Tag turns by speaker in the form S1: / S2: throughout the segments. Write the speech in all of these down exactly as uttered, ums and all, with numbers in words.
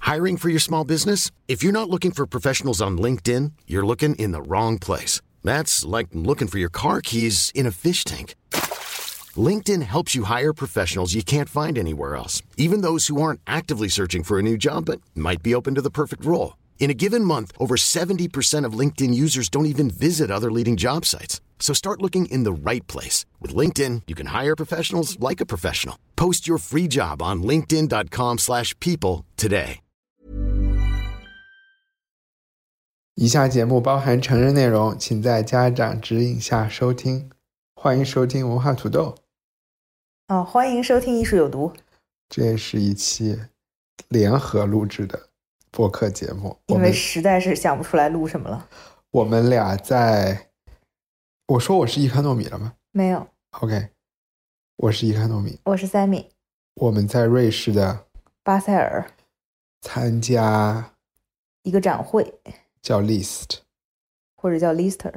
S1: Hiring for your small business? If you're not looking for professionals on LinkedIn, you're looking in the wrong place. That's like looking for your car keys in a fish tank. LinkedIn helps you hire professionals you can't find anywhere else, even those who aren't actively searching for a new job but might be open to the perfect role. In a given month, over seventy percent of LinkedIn users don't even visit other leading job sites. So start looking in the right place. With LinkedIn, you can hire professionals like a professional. Post your free job on linkedin dot com slash people today.
S2: 以下节目包含成人内容，请在家长指引下收听。欢迎收听文化土豆。
S3: 哦，欢迎收听艺术有毒。
S2: 这是一期联合录制的播客节目，
S3: 因为实在是想不出来录什么了。
S2: 我们俩在，我说我是伊卡糯米了吗？
S3: 没有。
S2: OK， 我是伊卡糯米，
S3: 我是塞米。
S2: 我们在瑞士的
S3: 巴塞尔
S2: 参加
S3: 一个展会，
S2: 叫 List
S3: 或者叫 Lister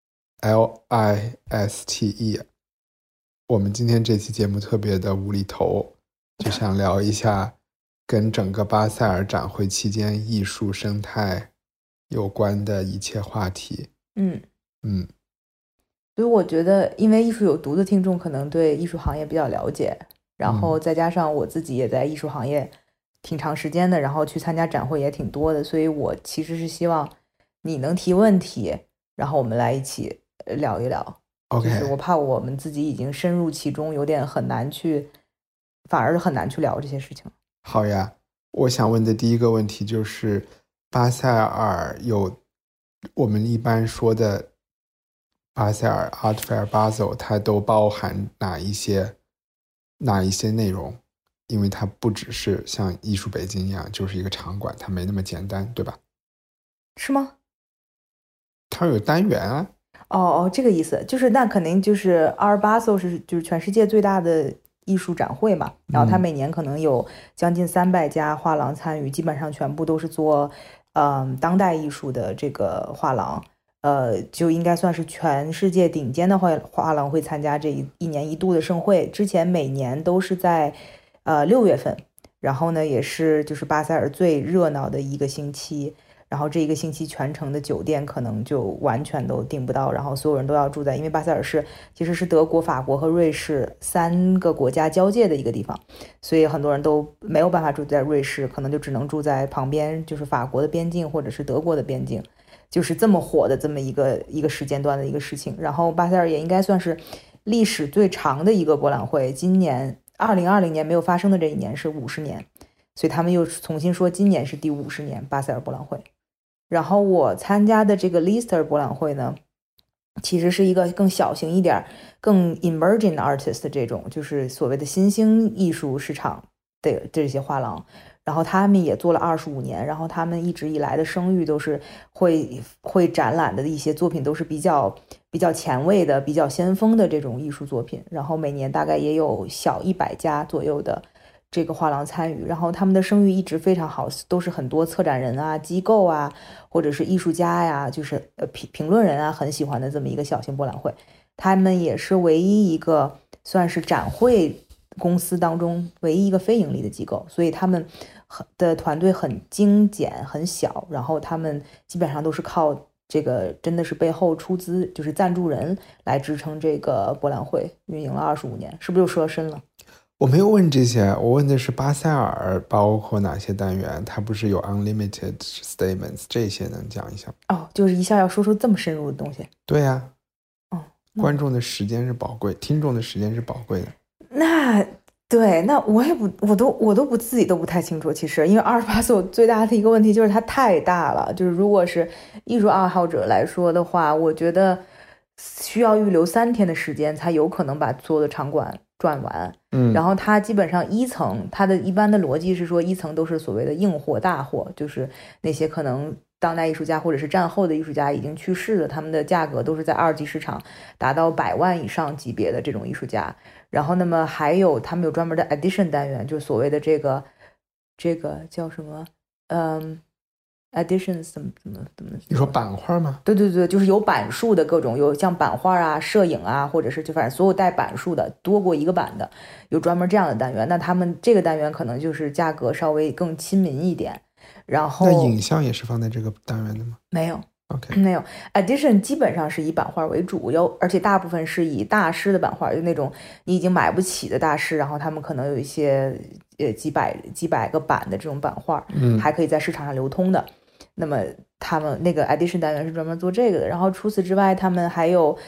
S2: L I S T E。 我们今天这期节目特别的无厘头，就想聊一下跟整个巴塞尔展会期间艺术生态有关的一切话题。
S3: 嗯
S2: 嗯，
S3: 所以我觉得因为艺术有毒的听众可能对艺术行业比较了解，然后再加上我自己也在艺术行业挺长时间的，然后去参加展会也挺多的，所以我其实是希望你能提问题，然后我们来一起聊一聊。
S2: OK，
S3: 就是我怕我们自己已经深入其中，有点很难去，反而很难去聊这些事情。
S2: 好呀，我想问的第一个问题就是巴塞尔有我们一般说的巴塞尔 Art Fair Basel 它都包含哪一些哪一些内容？因为它不只是像艺术北京一样就是一个场馆，它没那么简单，对吧？
S3: 是吗？
S2: 它有单元啊。
S3: 哦哦，这个意思就是那肯定就是 Art Basel 是就是全世界最大的艺术展会嘛，然后它每年可能有将近三百家画廊参与，基本上全部都是做嗯当代艺术的这个画廊，呃就应该算是全世界顶尖的画画廊会参加这一一年一度的盛会。之前每年都是在呃六月份，然后呢也是就是巴塞尔最热闹的一个星期。然后这一个星期全程的酒店可能就完全都订不到，然后所有人都要住在，因为巴塞尔是其实是德国、法国和瑞士三个国家交界的一个地方，所以很多人都没有办法住在瑞士，可能就只能住在旁边，就是法国的边境或者是德国的边境，就是这么火的这么一个一个时间段的一个事情。然后巴塞尔也应该算是历史最长的一个博览会，今年二零二零年没有发生的这一年是五十年，所以他们又重新说今年是第五十年巴塞尔博览会。然后我参加的这个 Lister 博览会呢，其实是一个更小型一点、更 emerging artist 这种，就是所谓的新兴艺术市场的这些画廊。然后他们也做了二十五年，然后他们一直以来的声誉都是会会展览的一些作品都是比较比较前卫的、比较先锋的这种艺术作品。然后每年大概也有小一百家左右的这个画廊参与，然后他们的声誉一直非常好，都是很多策展人啊、机构啊，或者是艺术家呀，就是呃评评论人啊很喜欢的这么一个小型博览会。他们也是唯一一个算是展会公司当中唯一一个非盈利的机构，所以他们的团队很精简、很小，然后他们基本上都是靠这个真的是背后出资，就是赞助人来支撑这个博览会，运营了二十五年，是不是又说深了？
S2: 我没有问这些，我问的是巴塞尔包括哪些单元，它不是有 unlimited statements 这些能讲一下？
S3: 哦，就是一下要说出这么深入的东西。
S2: 对呀、
S3: 啊，哦，
S2: 观众的时间是宝贵，听众的时间是宝贵的。
S3: 那对，那我也不，我都我都不自己都不太清楚。其实，因为阿尔巴索最大的一个问题就是它太大了，就是如果是艺术爱好者来说的话，我觉得需要预留三天的时间才有可能把所有的场馆转完。
S2: 嗯，
S3: 然后它基本上一层，它的一般的逻辑是说一层都是所谓的硬货大货，就是那些可能当代艺术家或者是战后的艺术家已经去世了，他们的价格都是在二级市场达到百万以上级别的这种艺术家。然后那么还有他们有专门的 edition 单元，就所谓的这个这个叫什么嗯 editions 怎么怎么怎么
S2: 你说版画吗？
S3: 对对对，就是有版数的各种，有像版画啊、摄影啊，或者是就反正所有带版数的，多过一个版的，有专门这样的单元。那他们这个单元可能就是价格稍微更亲民一点， 然后
S2: 那影像也是放在这个单元的吗？
S3: 没有。
S2: OK，
S3: 没有 ，Edition 基本上是以版画为主，有而且大部分是以大师的版画，就那种你已经买不起的大师，然后他们可能有一些呃几百几百个版的这种版画，
S2: 嗯，
S3: 还可以在市场上流通的。那么他们那个 Edition 单元是专门做这个的。然后除此之外，他们还有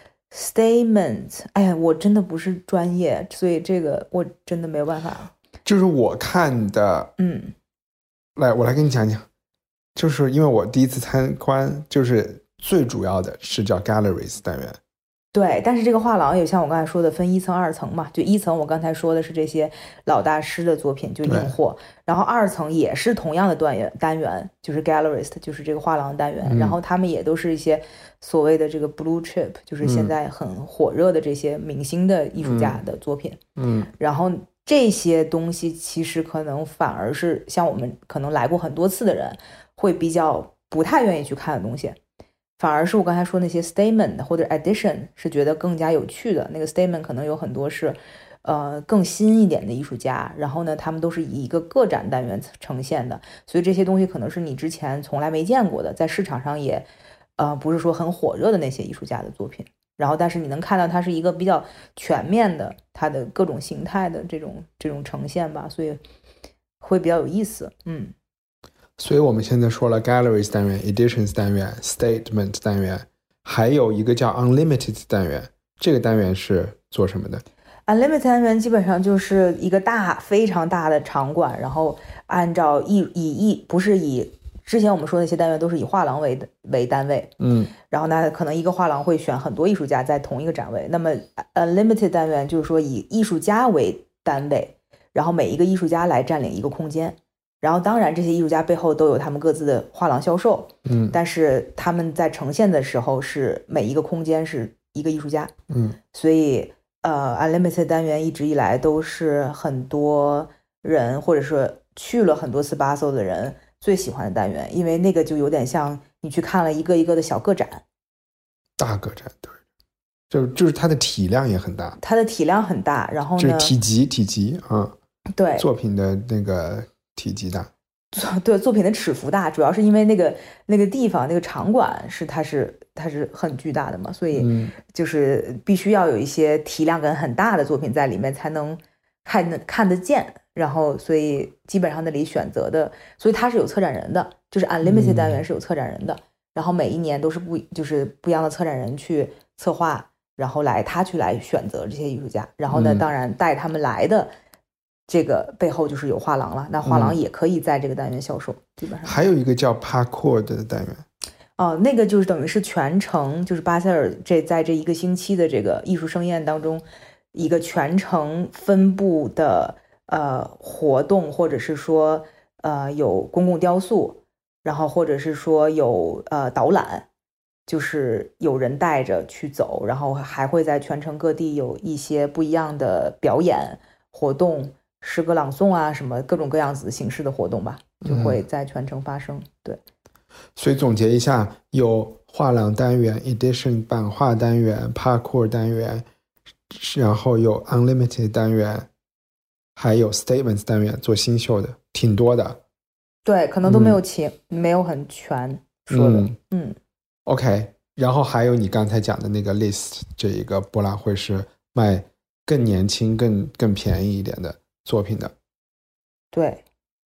S3: Statement。哎呀，我真的不是专业，所以这个我真的没有办法。
S2: 就是我看的，
S3: 嗯，
S2: 来，我来跟你讲讲。就是因为我第一次参观，就是最主要的是叫 Galleries 单元。
S3: 对，但是这个画廊也像我刚才说的分一层二层嘛，就一层我刚才说的是这些老大师的作品，就硬货，然后二层也是同样的单元单元，就是 Gallerist， 就是这个画廊单元、嗯、然后他们也都是一些所谓的这个 blue chip， 就是现在很火热的这些明星的艺术家的作品。
S2: 嗯，
S3: 然后这些东西其实可能反而是像我们可能来过很多次的人会比较不太愿意去看的东西，反而是我刚才说那些 statement 或者 edition 是觉得更加有趣的。那个 statement 可能有很多是呃更新一点的艺术家，然后呢他们都是以一个个展单元呈现的，所以这些东西可能是你之前从来没见过的，在市场上也呃不是说很火热的那些艺术家的作品，然后但是你能看到它是一个比较全面的它的各种形态的这种这种呈现吧，所以会比较有意思。嗯，
S2: 所以我们现在说了 Galleries 单元、Editions 单元、Statement 单元，还有一个叫 Unlimited 单元。这个单元是做什么的？
S3: Unlimited 单元基本上就是一个大非常大的场馆，然后按照以以艺不是以之前我们说的那些单元都是以画廊为为单位，
S2: 嗯，
S3: 然后呢可能一个画廊会选很多艺术家在同一个展位，那么 Unlimited 单元就是说以艺术家为单位，然后每一个艺术家来占领一个空间，然后当然这些艺术家背后都有他们各自的画廊销售，
S2: 嗯，
S3: 但是他们在呈现的时候是每一个空间是一个艺术家，
S2: 嗯，
S3: 所以呃 Unlimited 单元一直以来都是很多人或者说去了很多次巴塞的人最喜欢的单元，因为那个就有点像你去看了一个一个的小个展，
S2: 大个展，对，就就是它的体量也很大，
S3: 它的体量很大，然后呢，
S2: 就是体积体积啊，
S3: 对，
S2: 作品的那个体积大，
S3: 对，作品的尺幅大，主要是因为那个那个地方那个场馆是它是它是很巨大的嘛，所以就是必须要有一些体量感很大的作品在里面才能看得看得见，然后所以基本上那里选择的，所以它是有策展人的，就是 Unlimited 单元是有策展人的，嗯、然后每一年都是不就是不一样的策展人去策划，然后来他去来选择这些艺术家，然后呢，
S2: 嗯、
S3: 当然带他们来的。这个背后就是有画廊了，那画廊也可以在这个单元销售，嗯、基本上。
S2: 还有一个叫 Parkour 的单元，
S3: 哦，那个就是等于是全程，就是巴塞尔这在这一个星期的这个艺术盛宴当中，一个全程分布的呃活动，或者是说呃有公共雕塑，然后或者是说有呃导览，就是有人带着去走，然后还会在全城各地有一些不一样的表演活动。诗歌朗诵啊，什么各种各样子形式的活动吧，就会在全程发生。嗯、对，
S2: 所以总结一下，有画廊单元、Edition 版画单元、Parkour 单元，然后有 Unlimited 单元，还有 Statements 单元做新秀的，挺多的。
S3: 对，可能都没有齐，嗯、没有很全说的。嗯, 嗯
S2: ，OK。然后还有你刚才讲的那个 List 这一个博览会是卖更年轻、更更便宜一点的。作品的，
S3: 对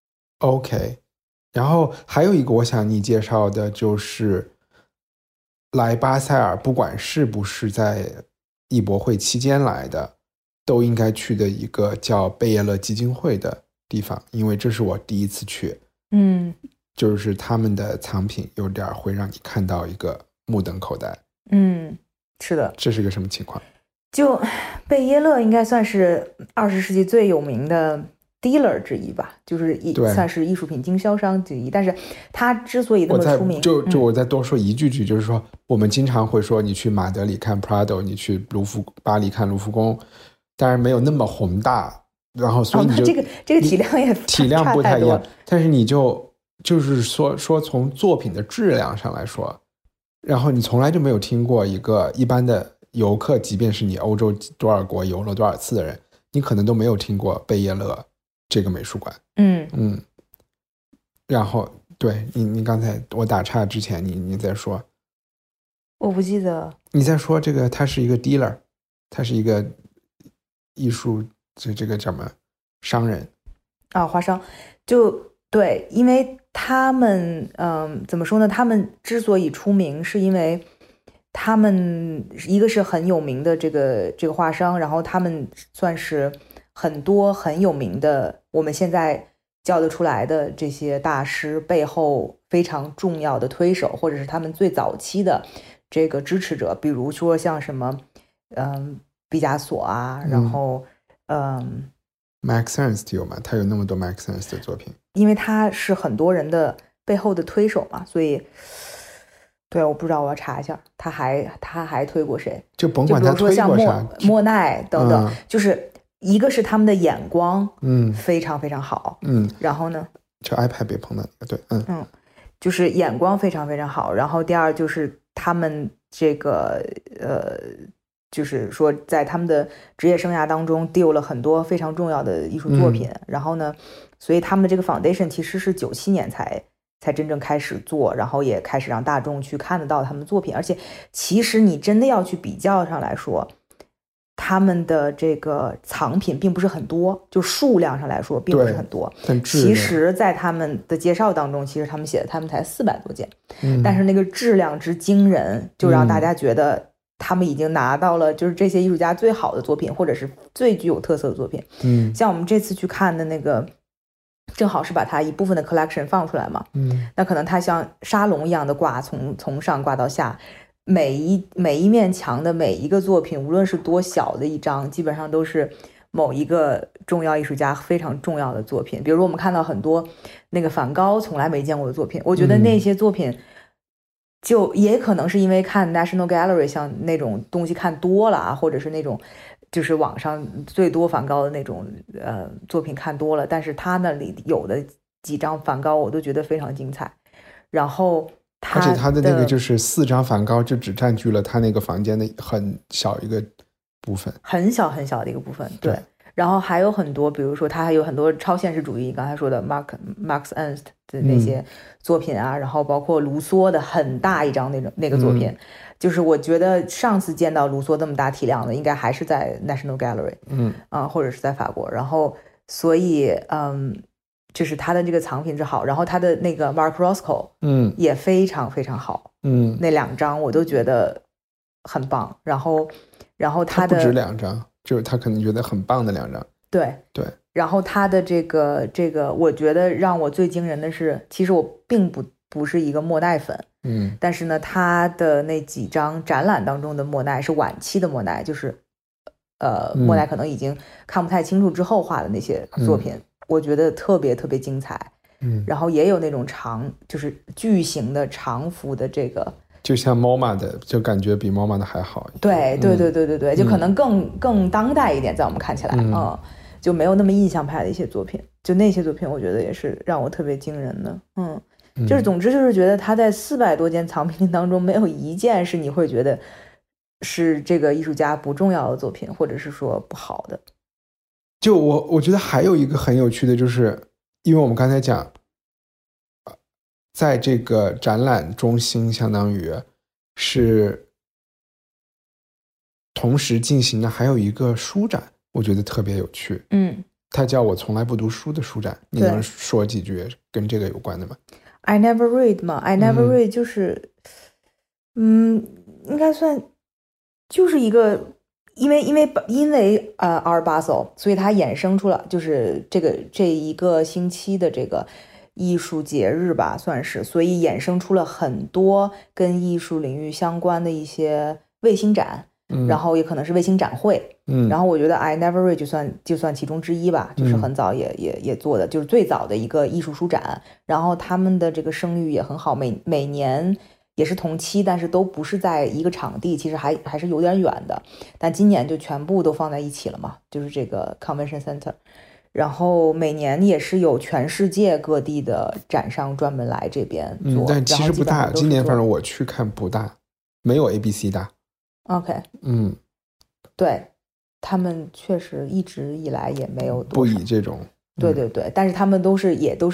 S2: ，OK， 然后还有一个我想你介绍的就是来巴塞尔，不管是不是在艺博会期间来的，都应该去的一个叫贝耶勒基金会的地方，因为这是我第一次去，
S3: 嗯，
S2: 就是他们的藏品有点会让你看到一个目瞪口呆，
S3: 嗯，是的，
S2: 这是个什么情况？
S3: 就贝耶勒应该算是二十世纪最有名的 dealer 之一吧，就是一算是艺术品经销商之一。但是他之所以那么出名，
S2: 就就我再多说一句句，嗯、就是说我们经常会说你去马德里看 Prado， 你去卢浮巴黎看卢浮宫，当然没有那么宏大，然后所以你就、
S3: 哦、这个这个体量也
S2: 体量不太一样，但是你就就是说说从作品的质量上来说，然后你从来就没有听过一个一般的。游客即便是你欧洲多少国游了多少次的人，你可能都没有听过贝耶勒这个美术馆。
S3: 嗯
S2: 嗯， 然后对你你刚才我打岔之前你你在说，
S3: 我不记得
S2: 你在说这个他是一个 dealer， 他是一个艺术这这个叫什么商人
S3: 啊，华商就对，因为他们嗯怎么说呢，他们之所以出名是因为他们一个是很有名的这个这个画商，然后他们算是很多很有名的我们现在叫得出来的这些大师背后非常重要的推手，或者是他们最早期的这个支持者，比如说像什么嗯毕加索啊，然后嗯
S2: Max Ernst 有吗？他有那么多 Max Ernst 的作品，
S3: 因为他是很多人的背后的推手嘛，所以对，我不知道，我要查一下，他还他还推过谁？
S2: 就甭管他推过啥，
S3: 莫莫奈等等、嗯，就是一个是他们的眼光，
S2: 嗯，
S3: 非常非常好，
S2: 嗯，
S3: 然后呢，
S2: 就 iPad 别碰的，对，嗯
S3: 嗯，就是眼光非常非常好，然后第二就是他们这个呃，就是说在他们的职业生涯当中丢了很多非常重要的艺术作品，嗯、然后呢，所以他们的这个 foundation 其实是九七年才。才真正开始做，然后也开始让大众去看得到他们的作品，而且其实你真的要去比较上来说，他们的这个藏品并不是很多，就数量上来说并不是很多。其实在他们的介绍当中，其实他们写的他们才四百多件、嗯，但是那个质量之惊人，就让大家觉得他们已经拿到了就是这些艺术家最好的作品，或者是最具有特色的作品。
S2: 嗯，
S3: 像我们这次去看的那个。正好是把它一部分的 collection 放出来嘛，
S2: 嗯，
S3: 那可能它像沙龙一样的挂，从从上挂到下，每一每一面墙的每一个作品，无论是多小的一张，基本上都是某一个重要艺术家非常重要的作品。比如说我们看到很多那个梵高从来没见过的作品，我觉得那些作品就也可能是因为看 National Gallery 像那种东西看多了啊，或者是那种。就是网上最多梵高的那种呃作品看多了，但是他那里有的几张梵高我都觉得非常精彩。然后他
S2: 而且他的那个就是四张梵高就只占据了他那个房间的很小一个部分，
S3: 很小很小的一个部分。对，对然后还有很多，比如说他还有很多超现实主义，刚才说的 Mark Max Ernst 的那些作品啊、嗯，然后包括卢梭的很大一张那种那个作品。嗯就是我觉得上次见到卢梭这么大体量的，应该还是在 National Gallery，
S2: 嗯
S3: 啊、呃，或者是在法国。然后，所以，嗯，就是他的这个藏品之好，然后他的那个 Mark Roscoe，
S2: 嗯，
S3: 也非常非常好，
S2: 嗯，
S3: 那两张我都觉得很棒。然后，然后他的
S2: 他不止两张，就是他可能觉得很棒的两张。
S3: 对
S2: 对。
S3: 然后他的这个这个，我觉得让我最惊人的是，其实我并不不是一个莫奈粉。
S2: 嗯，
S3: 但是呢，他的那几张展览当中的莫奈是晚期的莫奈，就是呃，莫奈可能已经看不太清楚之后画的那些作品，嗯、我觉得特别特别精彩。
S2: 嗯，
S3: 然后也有那种长，就是巨型的长幅的这个，
S2: 就像 MoMA 的，就感觉比 MoMA 的还好。
S3: 对对对对对对，嗯、就可能更更当代一点，在我们看起来，嗯，嗯就没有那么印象派的一些作品，就那些作品，我觉得也是让我特别惊人的，嗯。就是总之就是觉得他在四百多件藏品当中没有一件是你会觉得是这个艺术家不重要的作品，或者是说不好的。
S2: 就我我觉得还有一个很有趣的，就是因为我们刚才讲在这个展览中心相当于是同时进行的还有一个书展，我觉得特别有趣。
S3: 嗯，
S2: 它叫我从来不读书的书展，你能说几句跟这个有关的吗
S3: ？I never read 嘛 ，I never read 就是，嗯，嗯应该算就是一个，因为因为因为呃 Art Basel， 所以它衍生出了就是这个这一个星期的这个艺术节日吧，算是，所以衍生出了很多跟艺术领域相关的一些卫星展。
S2: 嗯、
S3: 然后也可能是卫星展会，
S2: 嗯，
S3: 然后我觉得 I never read 就算就算其中之一吧，就是很早也、嗯、也也做的，就是最早的一个艺术书展，然后他们的这个声誉也很好，每每年也是同期，但是都不是在一个场地，其实还还是有点远的，但今年就全部都放在一起了嘛，就是这个 Convention Center， 然后每年也是有全世界各地的展商专门来这边做，
S2: 嗯、但其实不大，今年反正我去看不大，没有 A B C 大。
S3: OK，
S2: 嗯，
S3: 对，他们确实一直以来也没有多
S2: 不以这种，
S3: 对对对，但是他们都是也都是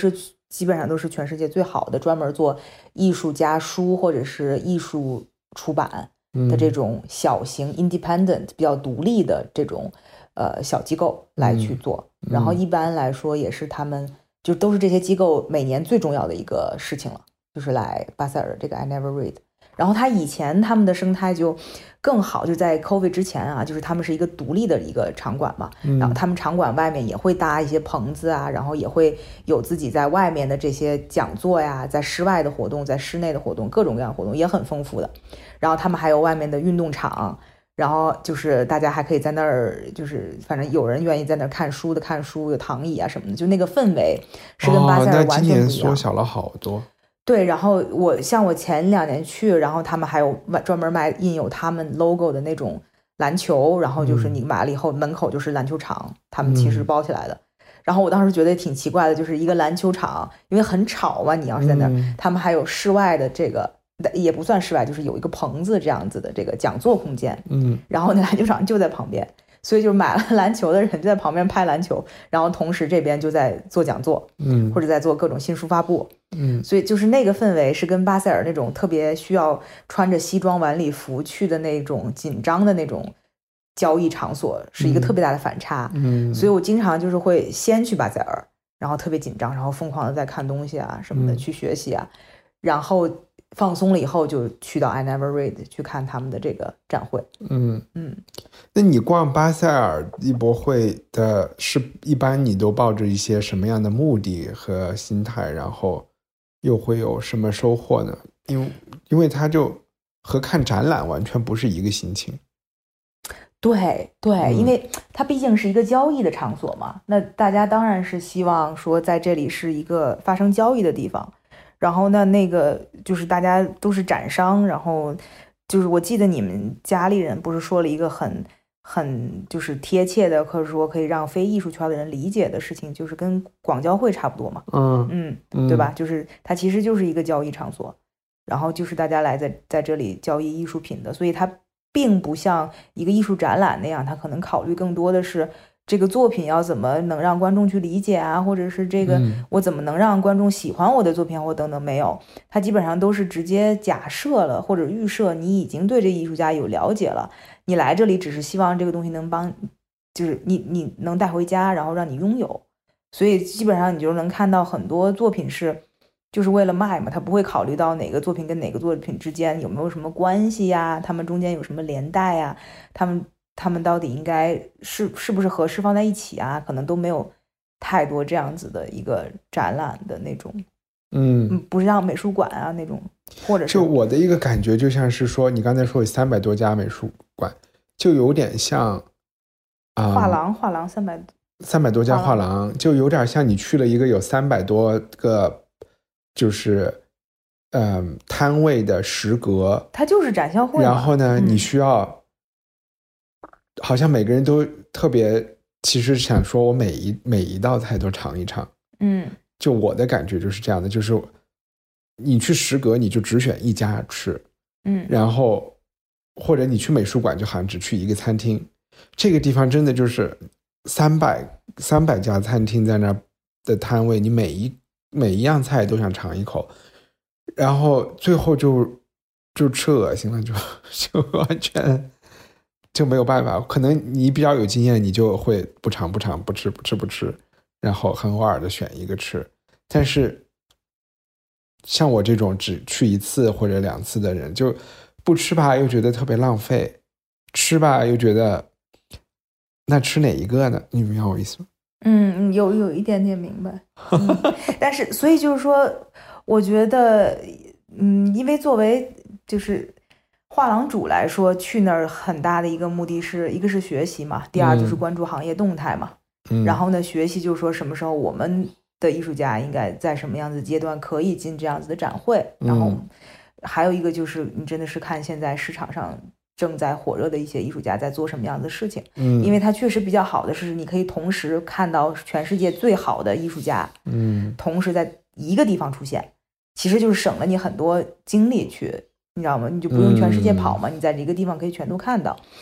S3: 基本上都是全世界最好的专门做艺术家书或者是艺术出版的这种小型 independent 比较独立的这种呃小机构来去做，
S2: 嗯、
S3: 然后一般来说也是他们就都是这些机构每年最重要的一个事情了，就是来巴塞尔这个 I Never Read。然后他以前他们的生态就更好，就在 COVID 之前啊，就是他们是一个独立的一个场馆嘛，
S2: 嗯、
S3: 然后他们场馆外面也会搭一些棚子啊，然后也会有自己在外面的这些讲座呀，在室外的活动，在室内的活动，各种各样的活动也很丰富的。然后他们还有外面的运动场，然后就是大家还可以在那儿，就是反正有人愿意在那儿看书的看书，有躺椅啊什么的，就那个氛围是跟巴塞尔完全不一样。
S2: 哦，那今年缩小了好多。
S3: 对，然后我像我前两年去，然后他们还有专门卖印有他们 logo 的那种篮球，然后就是你买了以后、嗯、门口就是篮球场，他们其实包起来的、嗯、然后我当时觉得挺奇怪的，就是一个篮球场因为很吵嘛，你要是在那儿、嗯、他们还有室外的这个也不算室外，就是有一个棚子这样子的这个讲座空间，
S2: 嗯，
S3: 然后那篮球场就在旁边，所以就买了篮球的人就在旁边拍篮球，然后同时这边就在做讲座，
S2: 嗯，
S3: 或者在做各种新书发布，
S2: 嗯，
S3: 所以就是那个氛围是跟巴塞尔那种特别需要穿着西装晚礼服去的那种紧张的那种交易场所是一个特别大的反差，
S2: 嗯，
S3: 所以我经常就是会先去巴塞尔，然后特别紧张，然后疯狂的在看东西啊什么的、嗯、去学习啊，然后放松了以后就去到 I Never Read 去看他们的这个展会。
S2: 嗯
S3: 嗯，
S2: 那你逛巴塞尔艺博会的是一般你都抱着一些什么样的目的和心态，然后又会有什么收获呢？因为因为它就和看展览完全不是一个心情。
S3: 对对、
S2: 嗯、
S3: 因为它毕竟是一个交易的场所嘛，那大家当然是希望说在这里是一个发生交易的地方，然后呢那个就是大家都是展商，然后就是我记得你们家里人不是说了一个很很就是贴切的，或者说可以让非艺术圈的人理解的事情，就是跟广交会差不多嘛。
S2: 嗯
S3: 嗯，对吧？就是它其实就是一个交易场所，然后就是大家来在在这里交易艺术品的，所以它并不像一个艺术展览那样，它可能考虑更多的是这个作品要怎么能让观众去理解啊，或者是这个我怎么能让观众喜欢我的作品或等等，没有，它基本上都是直接假设了或者预设你已经对这艺术家有了解了，你来这里只是希望这个东西能帮，就是你你能带回家，然后让你拥有，所以基本上你就能看到很多作品是就是为了卖嘛，他不会考虑到哪个作品跟哪个作品之间有没有什么关系呀，他们中间有什么连带呀，他们他们到底应该是是不是合适放在一起啊，可能都没有太多这样子的一个展览的那种，
S2: 嗯，
S3: 不像美术馆啊那种，或者是
S2: 就我的一个感觉就像是说，你刚才说有三百多家美术馆，就有点像啊、
S3: 画廊，画廊三百
S2: 三百多家画廊，就有点像你去了一个有三百多个就是嗯、呃、摊位的食阁，
S3: 它就是展销会，
S2: 然后呢、
S3: 嗯、
S2: 你需要好像每个人都特别其实想说我每一每一道菜都尝一尝，
S3: 嗯，
S2: 就我的感觉就是这样的，就是你去食阁你就只选一家吃，
S3: 嗯，
S2: 然后或者你去美术馆就好像只去一个餐厅，这个地方真的就是三百三百家餐厅在那的摊位，你每一每一样菜都想尝一口，然后最后就就吃恶心了，就就完全就没有办法。可能你比较有经验，你就会不尝不尝，不吃不吃不吃，然后很偶尔的选一个吃。但是像我这种只去一次或者两次的人，就不吃吧又觉得特别浪费，吃吧又觉得那吃哪一个呢？你明白我意思吗？
S3: 嗯，有有一点点明白，嗯、但是所以就是说，我觉得，嗯，因为作为就是画廊主来说，去那儿很大的一个目的是一个是学习嘛，第二就是关注行业动态嘛，
S2: 嗯、
S3: 然后呢，学习就是说什么时候我们的艺术家应该在什么样子的阶段可以进这样子的展会，然后还有一个就是你真的是看现在市场上正在火热的一些艺术家在做什么样的事情，
S2: 嗯，
S3: 因为它确实比较好的是你可以同时看到全世界最好的艺术家，
S2: 嗯，
S3: 同时在一个地方出现，其实就是省了你很多精力去，你知道吗？你就不用全世界跑嘛，嗯、你在一个地方可以全都看到。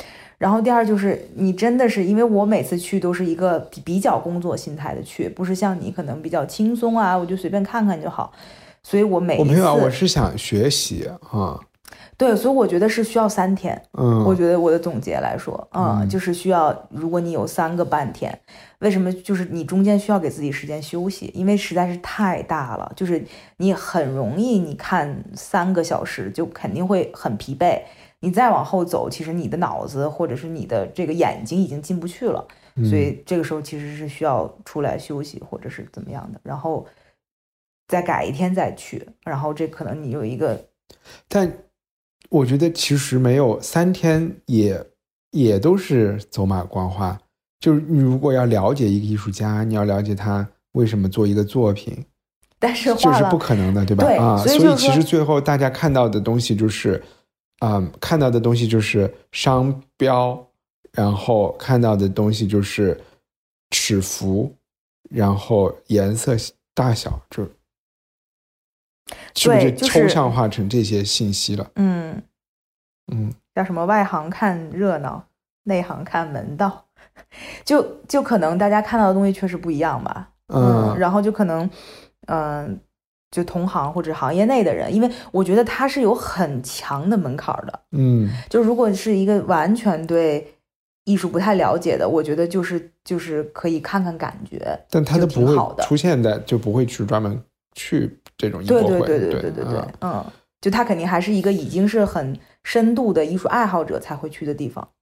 S3: 然后第二就是你真的是，因为我每次去都是一个比较工作心态的去，不是像你可能比较轻松啊，我就随便看看就好。所以我每一次
S2: 我没有啊，我是想学习啊。
S3: 对，所以我觉得是需要三天。
S2: 嗯，
S3: 我觉得我的总结来说，嗯，
S2: 嗯
S3: 就是需要，如果你有三个半天，为什么？就是你中间需要给自己时间休息，因为实在是太大了，就是你很容易，你看三个小时就肯定会很疲惫。你再往后走，其实你的脑子或者是你的这个眼睛已经进不去了，
S2: 嗯、
S3: 所以这个时候其实是需要出来休息或者是怎么样的，然后再改一天再去，然后这可能你有一个，
S2: 但我觉得其实没有三天也也都是走马观花。就是你如果要了解一个艺术家，你要了解他为什么做一个作品，
S3: 但是
S2: 这是不可能的，对吧？
S3: 对
S2: 啊，
S3: 所以
S2: 所以其实最后大家看到的东西就是，嗯，看到的东西就是商标，然后看到的东西就是尺幅，然后颜色大小，就是不是抽象化成这些信息了？
S3: 嗯
S2: 嗯，
S3: 叫什么？外行看热闹，内行看门道。就就可能大家看到的东西确实不一样吧，嗯，嗯然后就可能，嗯、呃，就同行或者行业内的人，因为我觉得他是有很强的门槛的，
S2: 嗯，
S3: 就如果是一个完全对艺术不太了解的，我觉得就是就是可以看看感觉，
S2: 但他都不会出现的，就不会去专门去这种艺博会，
S3: 对对对对对对对，嗯，就他肯定还是一个已经是很深度的艺术爱好者才会去的地方。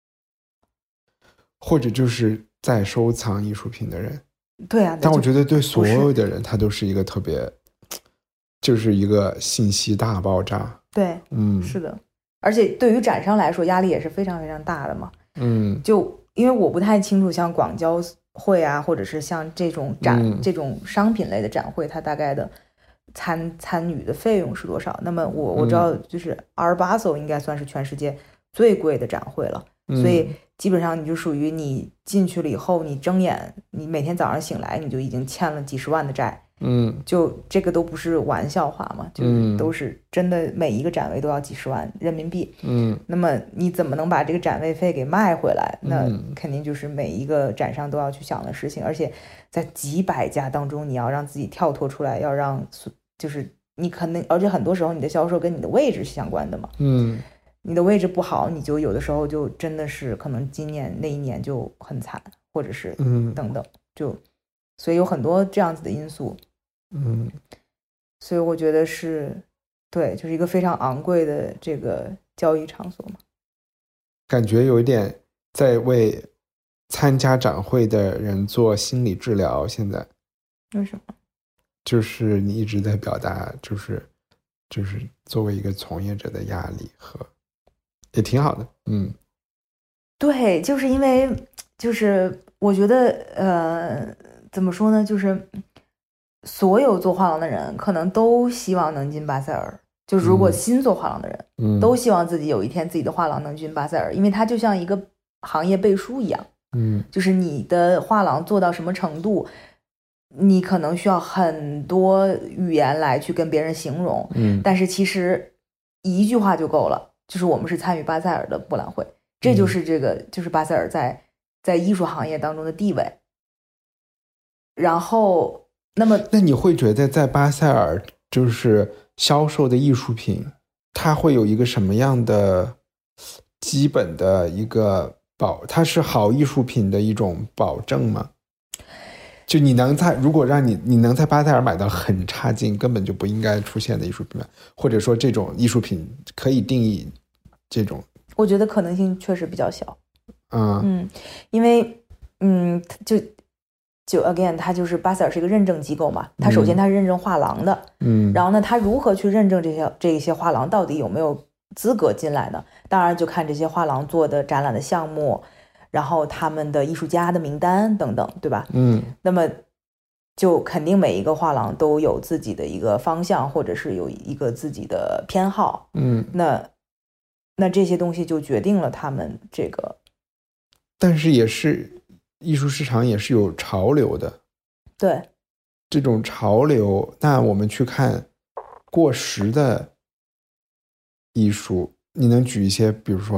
S2: 或者就是在收藏艺术品的人，
S3: 对啊，
S2: 但我觉得对所有的人，他都是一个特别，就是一个信息大爆炸。
S3: 对，
S2: 嗯，
S3: 是的，而且对于展商来说，压力也是非常非常大的嘛。
S2: 嗯，
S3: 就因为我不太清楚，像广交会啊，或者是像这种展、
S2: 嗯、
S3: 这种商品类的展会，它大概的参参与的费用是多少？那么我我知道，就是 Art Basel 应该算是全世界最贵的展会了，
S2: 嗯、
S3: 所以。基本上你就属于你进去了以后，你睁眼，你每天早上醒来，你就已经欠了几十万的债，
S2: 嗯，
S3: 就这个都不是玩笑话嘛，就是都是真的，每一个展位都要几十万人民币，
S2: 嗯，
S3: 那么你怎么能把这个展位费给卖回来？那
S2: 嗯
S3: 肯定就是每一个展商都要去想的事情，而且在几百家当中，你要让自己跳脱出来，要让就是你可能，而且很多时候你的销售跟你的位置是相关的嘛，
S2: 嗯。
S3: 你的位置不好，你就有的时候就真的是可能今年那一年就很惨，或者是等等，就所以有很多这样子的因素，
S2: 嗯，
S3: 所以我觉得是对，就是一个非常昂贵的这个交易场所嘛。
S2: 感觉有一点在为参加展会的人做心理治疗，现在
S3: 为什么？
S2: 就是你一直在表达，就是就是作为一个从业者的压力和。也挺好的，嗯，
S3: 对，就是因为就是我觉得呃，怎么说呢，就是所有做画廊的人可能都希望能进巴塞尔，就如果新做画廊的人，
S2: 嗯，
S3: 都希望自己有一天自己的画廊能进巴塞尔，因为它就像一个行业背书一样，
S2: 嗯，
S3: 就是你的画廊做到什么程度，你可能需要很多语言来去跟别人形容，
S2: 嗯，
S3: 但是其实一句话就够了。就是我们是参与巴塞尔的博览会，这就是这个、嗯、就是巴塞尔在在艺术行业当中的地位。然后，那么
S2: 那你会觉得在巴塞尔就是销售的艺术品，它会有一个什么样的基本的一个保？它是好艺术品的一种保证吗？就你能在如果让你你能在巴塞尔买到很差劲根本就不应该出现的艺术品，或者说这种艺术品可以定义这种，
S3: 我觉得可能性确实比较小。
S2: 嗯
S3: 嗯，因为嗯就就 again 它就是巴塞尔是一个认证机构嘛，它首先它是认证画廊的，
S2: 嗯，
S3: 然后呢它如何去认证这些这些画廊到底有没有资格进来呢？当然就看这些画廊做的展览的项目，然后他们的艺术家的名单等等，对吧？
S2: 嗯，
S3: 那么就肯定每一个画廊都有自己的一个方向，或者是有一个自己的偏好。
S2: 嗯，
S3: 那那这些东西就决定了他们这个。
S2: 但是也是艺术市场也是有潮流的。
S3: 对，
S2: 这种潮流，那我们去看过时的艺术，你能举一些，比如说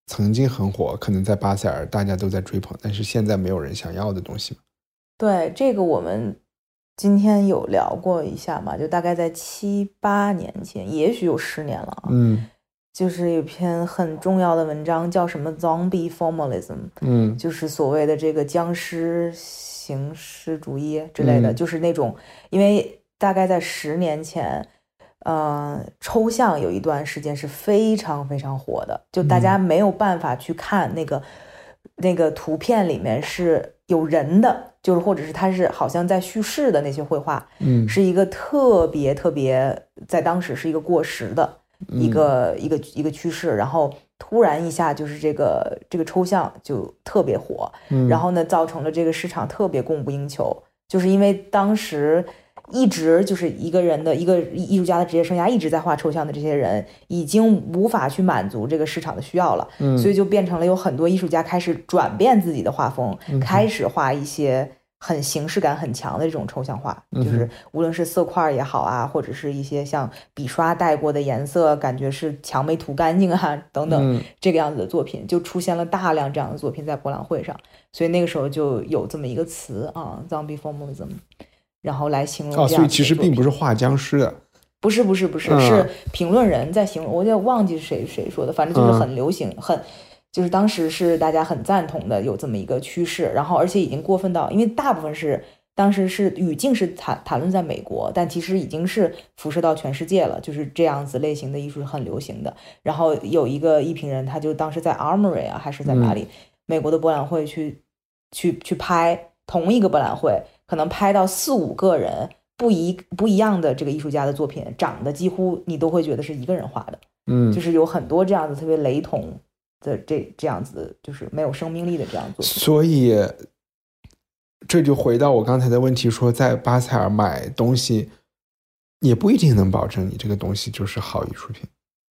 S2: 曾经很火，可能在巴塞尔大家都在追捧，但是现在没有人想要的东西嘛。
S3: 对，这个我们今天有聊过一下嘛，就大概在七八年前，也许有十年了啊。
S2: 嗯，
S3: 就是有篇很重要的文章，叫什么 Zombie Formalism，
S2: 嗯，
S3: 就是所谓的这个僵尸形式主义之类的，
S2: 嗯、
S3: 就是那种，因为大概在十年前，呃，抽象有一段时间是非常非常火的，就大家没有办法去看那个、嗯、那个图片里面是有人的，就是或者是它是好像在叙事的那些绘画，
S2: 嗯，
S3: 是一个特别特别在当时是一个过时的。一个、嗯、一个一个趋势，然后突然一下就是这个这个抽象就特别火、
S2: 嗯、
S3: 然后呢造成了这个市场特别供不应求，就是因为当时一直就是一个人的一个艺术家的职业生涯一直在画抽象的这些人已经无法去满足这个市场的需要了、
S2: 嗯、
S3: 所以就变成了有很多艺术家开始转变自己的画风、
S2: 嗯、
S3: 开始画一些很形式感很强的这种抽象画、
S2: 嗯、
S3: 就是无论是色块也好啊，或者是一些像笔刷带过的颜色感觉是墙没涂干净啊等等、
S2: 嗯、
S3: 这个样子的作品就出现了大量这样的作品在博览会上，所以那个时候就有这么一个词啊 Zombie Formalism， 然后来形容这样的、
S2: 哦、所以其实并不是画僵尸的，
S3: 不是不是不是、嗯、是评论人在形容，我就忘记是谁谁说的，反正就是很流行、嗯、很就是当时是大家很赞同的有这么一个趋势，然后而且已经过分到，因为大部分是当时是语境是谈谈论在美国，但其实已经是辐射到全世界了，就是这样子类型的艺术是很流行的。然后有一个艺评人，他就当时在 Armory 啊还是在哪里、嗯、美国的博览会去去去拍同一个博览会，可能拍到四五个人不一不一样的这个艺术家的作品，长得几乎你都会觉得是一个人画的，
S2: 嗯，
S3: 就是有很多这样子特别雷同的这这样子就是没有生命力的这样作品。
S2: 所以这就回到我刚才的问题，说在巴塞尔买东西也不一定能保证你这个东西就是好艺术品，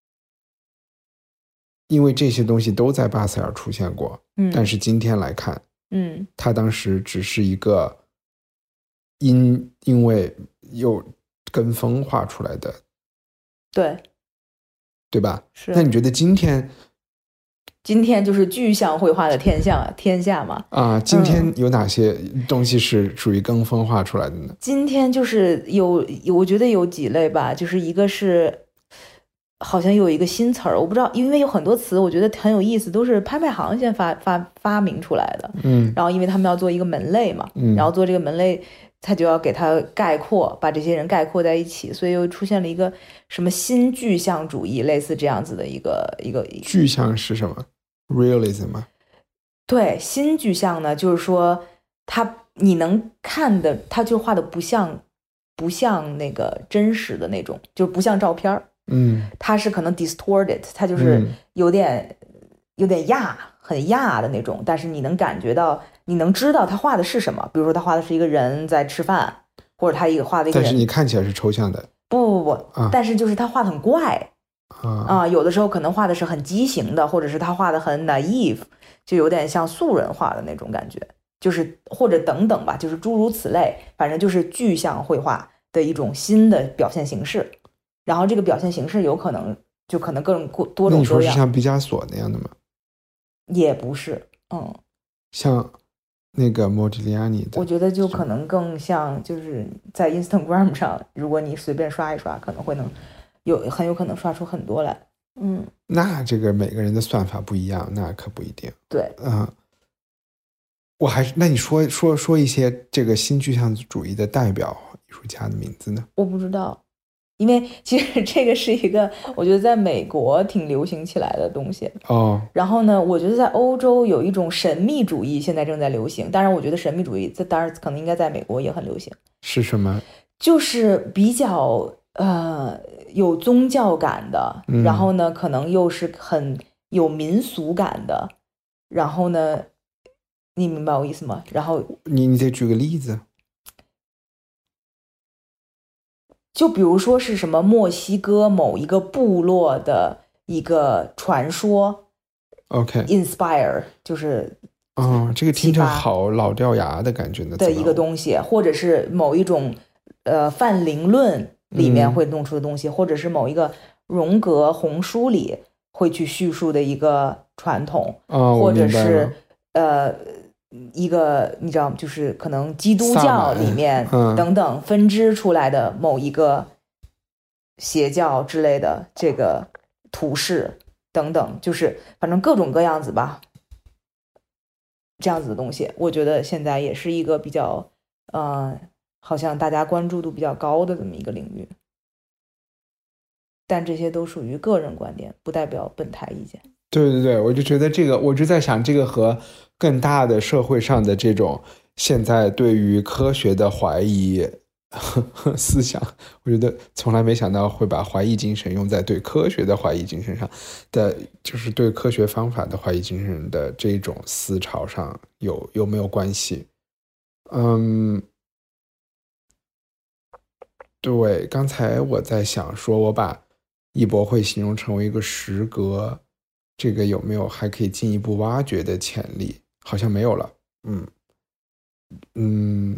S2: 因为这些东西都在巴塞尔出现过，
S3: 嗯，
S2: 但是今天来看，
S3: 嗯，
S2: 它当时只是一个因因为有跟风画出来的，
S3: 对
S2: 对吧？
S3: 是。
S2: 那你觉得今天？
S3: 今天就是具象绘画的天下天下嘛
S2: 啊，今天有哪些东西是属于跟风画出来的呢？
S3: 嗯、今天就是有有我觉得有几类吧，就是一个是好像有一个新词儿，我不知道，因为有很多词我觉得很有意思，都是拍卖行先发发发明出来的，
S2: 嗯，
S3: 然后因为他们要做一个门类嘛，
S2: 嗯，
S3: 然后做这个门类他就要给它概括，把这些人概括在一起，所以又出现了一个什么新具象主义，类似这样子的一个一个
S2: 具象是什么 ？Realism 吗？
S3: 对，新具象呢，就是说它你能看的，它就画的不像不像那个真实的那种，就不像照片，
S2: 嗯，
S3: 它是可能 distorted， 它就是有点、嗯、有点亚，很亚的那种，但是你能感觉到，你能知道他画的是什么，比如说他画的是一个人在吃饭，或者他一个画的一个人，
S2: 但是你看起来是抽象的，
S3: 不不不不、啊，但是就是他画的很怪。
S2: 啊,
S3: 啊，有的时候可能画的是很畸形的，或者是他画的很 naive， 就有点像素人画的那种感觉，就是或者等等吧，就是诸如此类，反正就是具象绘画的一种新的表现形式。然后这个表现形式有可能就可能更多种多样。
S2: 那你说是像毕加索那样的吗？
S3: 也不是，嗯，
S2: 像那个莫迪利亚尼的，
S3: 我觉得就可能更像就是在 Instagram 上，如果你随便刷一刷，可能会能。有很有可能刷出很多来，嗯，
S2: 那这个每个人的算法不一样，那可不一定。
S3: 对，
S2: 嗯，我还是那你说说说一些这个新具象主义的代表艺术家的名字呢？
S3: 我不知道，因为其实这个是一个我觉得在美国挺流行起来的东西
S2: 哦。
S3: 然后呢，我觉得在欧洲有一种神秘主义现在正在流行，当然我觉得神秘主义这当然可能应该在美国也很流行。
S2: 是什么？
S3: 就是比较。呃，有宗教感的，
S2: 嗯，
S3: 然后呢，可能又是很有民俗感的，然后呢，你明白我意思吗？然后
S2: 你你再举个例子，
S3: 就比如说是什么墨西哥某一个部落的一个传说
S2: ，OK，inspire，
S3: 就是
S2: 哦，这个听着好老掉牙的感觉呢
S3: 的一个东西，或者是某一种呃泛灵论。里面会弄出的东西、嗯、或者是某一个荣格红书里会去叙述的一个传统，
S2: 哦、
S3: 或者是呃一个你知道就是可能基督教里面等等分支出来的某一个邪教之类的这个图示等等，就是反正各种各样子吧，这样子的东西，我觉得现在也是一个比较呃好像大家关注度比较高的这么一个领域。但这些都属于个人观点，不代表本台意见。
S2: 对对对，我就觉得这个，我就在想，这个和更大的社会上的这种现在对于科学的怀疑呵呵思想，我觉得从来没想到会把怀疑精神用在对科学的怀疑精神上的，就是对科学方法的怀疑精神的这种思潮上有有没有关系？嗯，对，刚才我在想说，我把艺博会形容成为一个时隔，这个有没有还可以进一步挖掘的潜力？好像没有了。嗯嗯，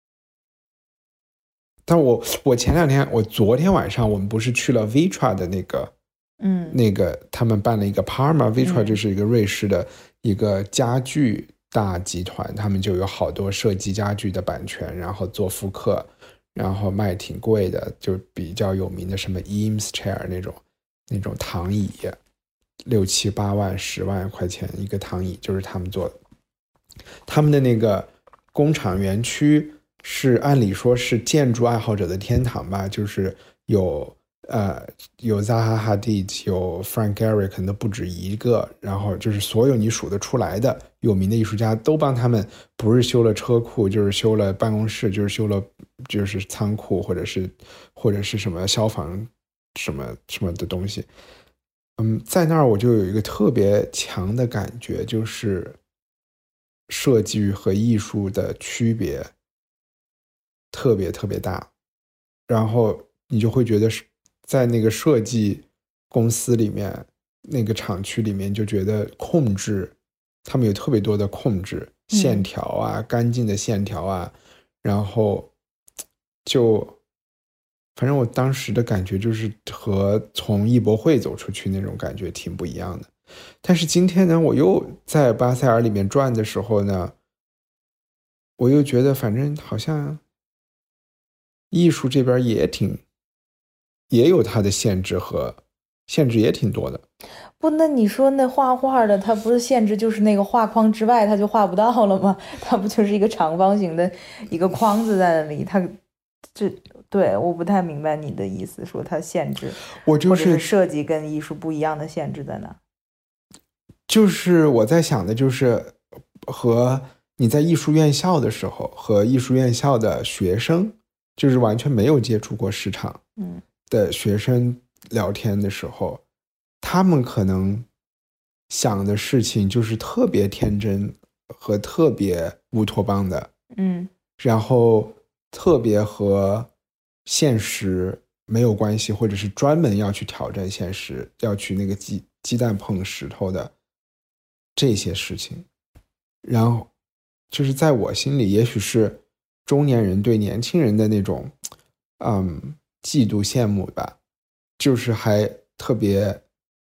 S2: 但我我前两天，我昨天晚上我们不是去了 Vitra 的那个，
S3: 嗯，
S2: 那个他们办了一个 Parma Vitra，就是一个瑞士的一个家具大集团，他们就有好多设计家具的版权，然后做复刻。然后卖挺贵的，就比较有名的什么 Eames Chair 那种那种躺椅，六七八万十万块钱一个躺椅，就是他们做的。他们的那个工厂园区是按理说是建筑爱好者的天堂吧，就是有呃有 Zaha Hadid 有 Frank Gehry 可能都不止一个，然后就是所有你数得出来的有名的艺术家都帮他们，不是修了车库就是修了办公室，就是修了就是仓库，或者是或者是什么消防什么什么的东西。嗯，在那儿我就有一个特别强的感觉，就是设计和艺术的区别特别特别大，然后你就会觉得在那个设计公司里面，那个厂区里面就觉得控制，他们有特别多的控制，线条啊，干净的线条啊，然后就反正我当时的感觉就是和从艺博会走出去那种感觉挺不一样的。但是今天呢，我又在巴塞尔里面转的时候呢，我又觉得反正好像艺术这边也挺也有它的限制，和限制也挺多的。
S3: 不，那你说那画画的，它不是限制就是那个画框之外它就画不到了吗？它不就是一个长方形的一个框子在那里，它这对我不太明白你的意思，说它限制，
S2: 我就是
S3: 或者是设计跟艺术不一样的限制在哪？
S2: 就是我在想的就是和你在艺术院校的时候，和艺术院校的学生，就是完全没有接触过市场的学生聊天的时候，他们可能想的事情就是特别天真和特别乌托邦的，
S3: 嗯，
S2: 然后特别和现实没有关系，或者是专门要去挑战现实，要去那个鸡鸡蛋碰石头的这些事情。然后就是在我心里，也许是中年人对年轻人的那种嗯嫉妒羡慕吧，就是还特别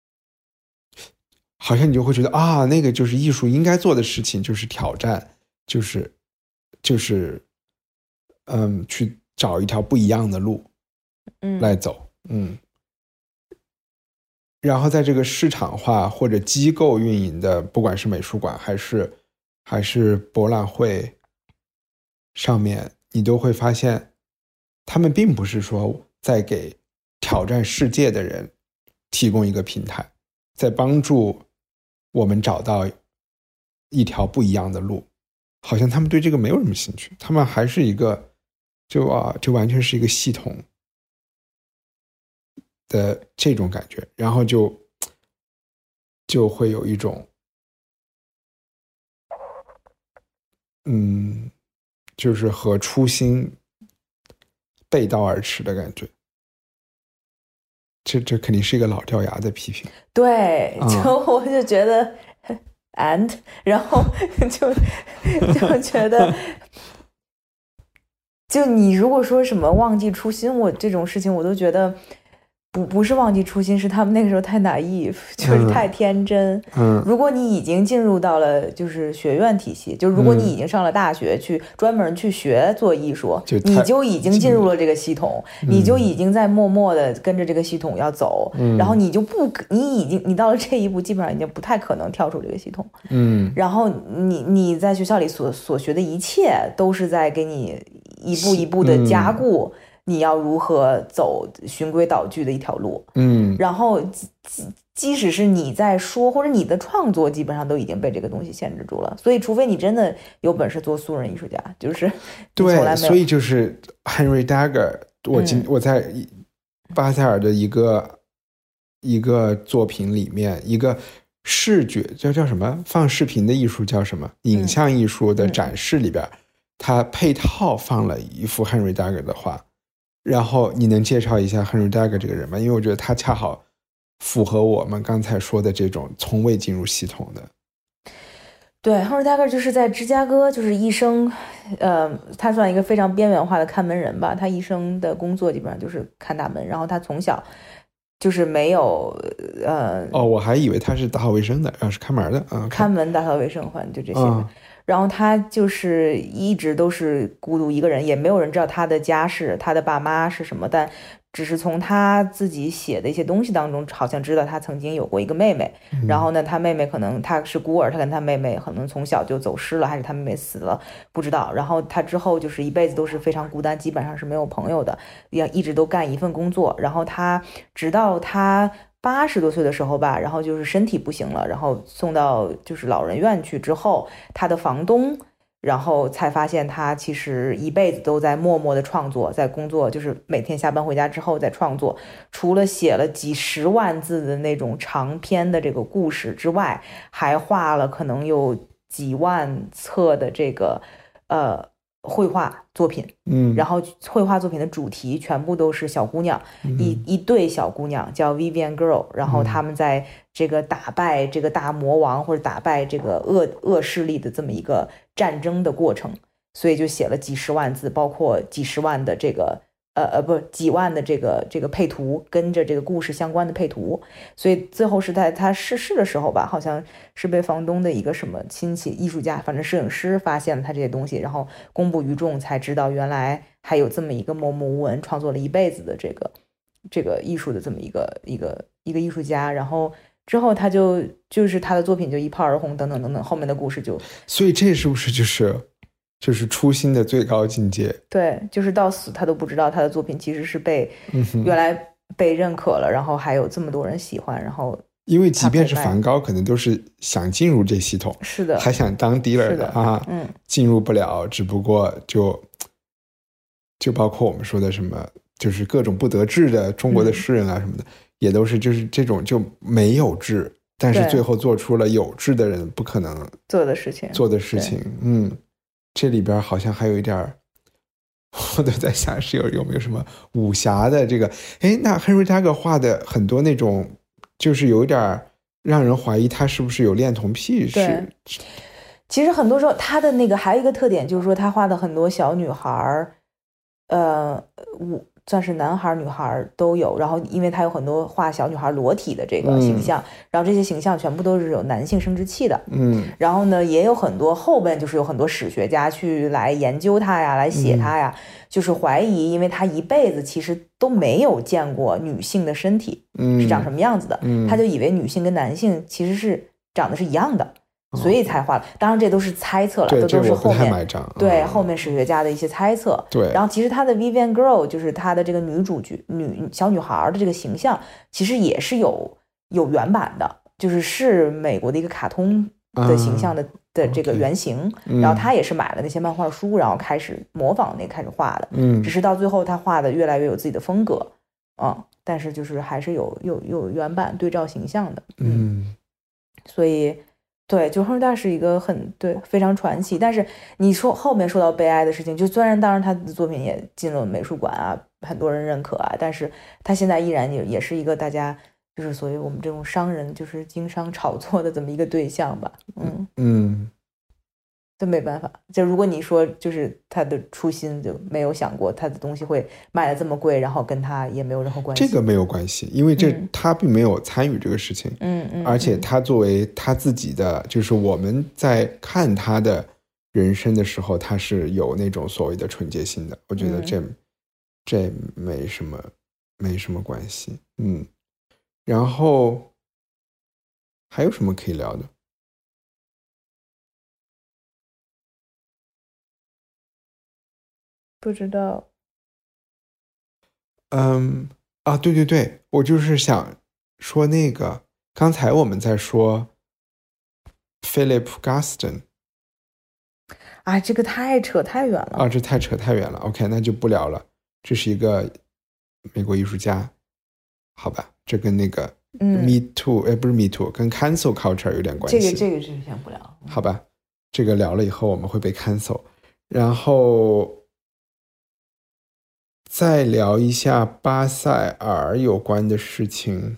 S2: 好像你就会觉得啊，那个就是艺术应该做的事情，就是挑战，就是就是嗯去找一条不一样的路来走。 嗯, 嗯然后在这个市场化或者机构运营的，不管是美术馆还是还是博览会上面，你都会发现他们并不是说在给挑战世界的人提供一个平台，在帮助我们找到一条不一样的路，好像他们对这个没有什么兴趣，他们还是一个就啊就完全是一个系统的这种感觉，然后就就会有一种嗯，就是和初心背道而驰的感觉。这这肯定是一个老掉牙的批评。
S3: 对，就我就觉得、嗯、and 然后就就觉得就你如果说什么忘记初心，我这种事情我都觉得不不是忘记初心，是他们那个时候太 naive， 就是太天真。
S2: 嗯，
S3: 如果你已经进入到了就是学院体系，就是如果你已经上了大学去专门去学做艺术，
S2: 就
S3: 你就已经进入了这个系统，
S2: 嗯、
S3: 你就已经在默默的跟着这个系统要走，
S2: 嗯、
S3: 然后你就不，你已经你到了这一步，基本上已经不太可能跳出这个系统。
S2: 嗯，
S3: 然后你你在学校里所所学的一切都是在给你一步一步的加固。嗯，你要如何走循规蹈矩的一条路？嗯，然后即即使是你在说，或者你的创作，基本上都已经被这个东西限制住了。所以，除非你真的有本事做素人艺术家，就是
S2: 对，所以就是 Henry Dagger， 我今、嗯、我在巴塞尔的一个一个作品里面，一个视觉叫叫什么放视频的艺术叫什么影像艺术的展示里边，嗯、它配套放了一幅 Henry Dagger 的画。然后你能介绍一下 Henry Dagger 这个人吗？因为我觉得他恰好符合我们刚才说的这种从未进入系统的。
S3: 对 Henry Dagger 就是在芝加哥，就是一生呃他算一个非常边缘化的看门人吧，他一生的工作基本上就是看大门，然后他从小就是没有呃
S2: 哦，我还以为他是打扫卫生的，啊是看门的啊，
S3: 看门打扫卫生反正就这些、嗯，然后他就是一直都是孤独一个人，也没有人知道他的家世，他的爸妈是什么，但只是从他自己写的一些东西当中，好像知道他曾经有过一个妹妹。嗯、然后呢，他妹妹可能他是孤儿，他跟他妹妹可能从小就走失了，还是他妹妹死了，不知道。然后他之后就是一辈子都是非常孤单，基本上是没有朋友的，也一直都干一份工作。然后他直到他八十多岁的时候吧，然后就是身体不行了，然后送到就是老人院去之后，他的房东然后才发现他其实一辈子都在默默的创作，在工作，就是每天下班回家之后在创作，除了写了几十万字的那种长篇的这个故事之外，还画了可能有几万册的这个呃绘画作品，
S2: 嗯，
S3: 然后绘画作品的主题全部都是小姑娘，嗯、一一对小姑娘叫 Vivian Girl， 然后他们在这个打败这个大魔王或者打败这个恶恶势力的这么一个战争的过程，所以就写了几十万字，包括几十万的这个呃呃不几万的这个这个配图，跟着这个故事相关的配图，所以最后是在他逝世的时候吧，好像是被房东的一个什么亲戚艺术家，反正摄影师发现了他这些东西，然后公布于众，才知道原来还有这么一个默默无闻创作了一辈子的这个这个艺术的这么一个一个一个艺术家，然后之后他就就是他的作品就一炮而红，等等等等，后面的故事就，
S2: 所以这是不是就是就是初心的最高境界？
S3: 对，就是到死他都不知道他的作品其实是被原来被认可了，然后还有这么多人喜欢，然后
S2: 因为即便是梵高可能都是想进入这系统，
S3: 是的，
S2: 还想当 dealer
S3: 的
S2: 啊，
S3: 嗯，
S2: 进入不了，只不过就就包括我们说的什么，就是各种不得志的中国的诗人啊什么的。嗯，也都是就是这种就没有志，但是最后做出了有志的人不可能
S3: 做的事情
S2: 做的事情。嗯，这里边好像还有一点，我都在想是有有没有什么武侠的这个。哎，那 Henry Dagger 画的很多那种，就是有一点让人怀疑他是不是有恋童癖。
S3: 对，其实很多时候他的那个还有一个特点，就是说他画的很多小女孩，呃，我。算是男孩女孩都有，然后因为他有很多画小女孩裸体的这个形象，嗯、然后这些形象全部都是有男性生殖器的，
S2: 嗯，
S3: 然后呢也有很多后边就是有很多史学家去来研究他呀，来写他呀，嗯、就是怀疑，因为他一辈子其实都没有见过女性的身体，
S2: 嗯，
S3: 是长什么样子的，
S2: 嗯，
S3: 他就以为女性跟男性其实是长得是一样的。所以才画了，当然这都是猜测了，这都是后面对、嗯、后面史学家的一些猜测。
S2: 对，
S3: 然后其实他的 Vivian Girl 就是他的这个女主角女小女孩的这个形象，其实也是有有原版的，就是是美国的一个卡通的形象的、嗯、的这个原型。
S2: Okay,
S3: 然后他也是买了那些漫画书，然后开始模仿那开始画的。
S2: 嗯，
S3: 只是到最后他画的越来越有自己的风格，嗯，但是就是还是有有有原版对照形象的。
S2: 嗯，
S3: 嗯所以。对，就 Henry Dagger 是一个很对非常传奇，但是你说后面说到悲哀的事情，就虽然当然他的作品也进了美术馆啊，很多人认可啊，但是他现在依然也也是一个大家就是所谓我们这种商人就是经商炒作的这么一个对象吧。嗯
S2: 嗯，
S3: 这没办法，就如果你说就是他的初心就没有想过他的东西会卖的这么贵，然后跟他也没有任何关系。
S2: 这个没有关系，因为这、嗯、他并没有参与这个事情，
S3: 嗯嗯，
S2: 而且他作为他自己的，就是我们在看他的人生的时候，他是有那种所谓的纯洁性的，我觉得这、嗯、这没什么没什么关系，嗯，然后还有什么可以聊的？
S3: 不知道。
S2: 嗯啊，对对对，我就是想说那个，刚才我们在说 Philip Gaston
S3: 啊，这个太扯太远了
S2: 啊，这太扯太远了。OK， 那就不聊了。这是一个美国艺术家，好吧？这跟那个 Me Too，哎、嗯，不是 Me Too， 跟 Cancel Culture 有点关系。
S3: 这个这个是先不聊，
S2: 好吧？这个聊了以后我们会被 cancel， 然后。再聊一下巴塞尔有关的事情，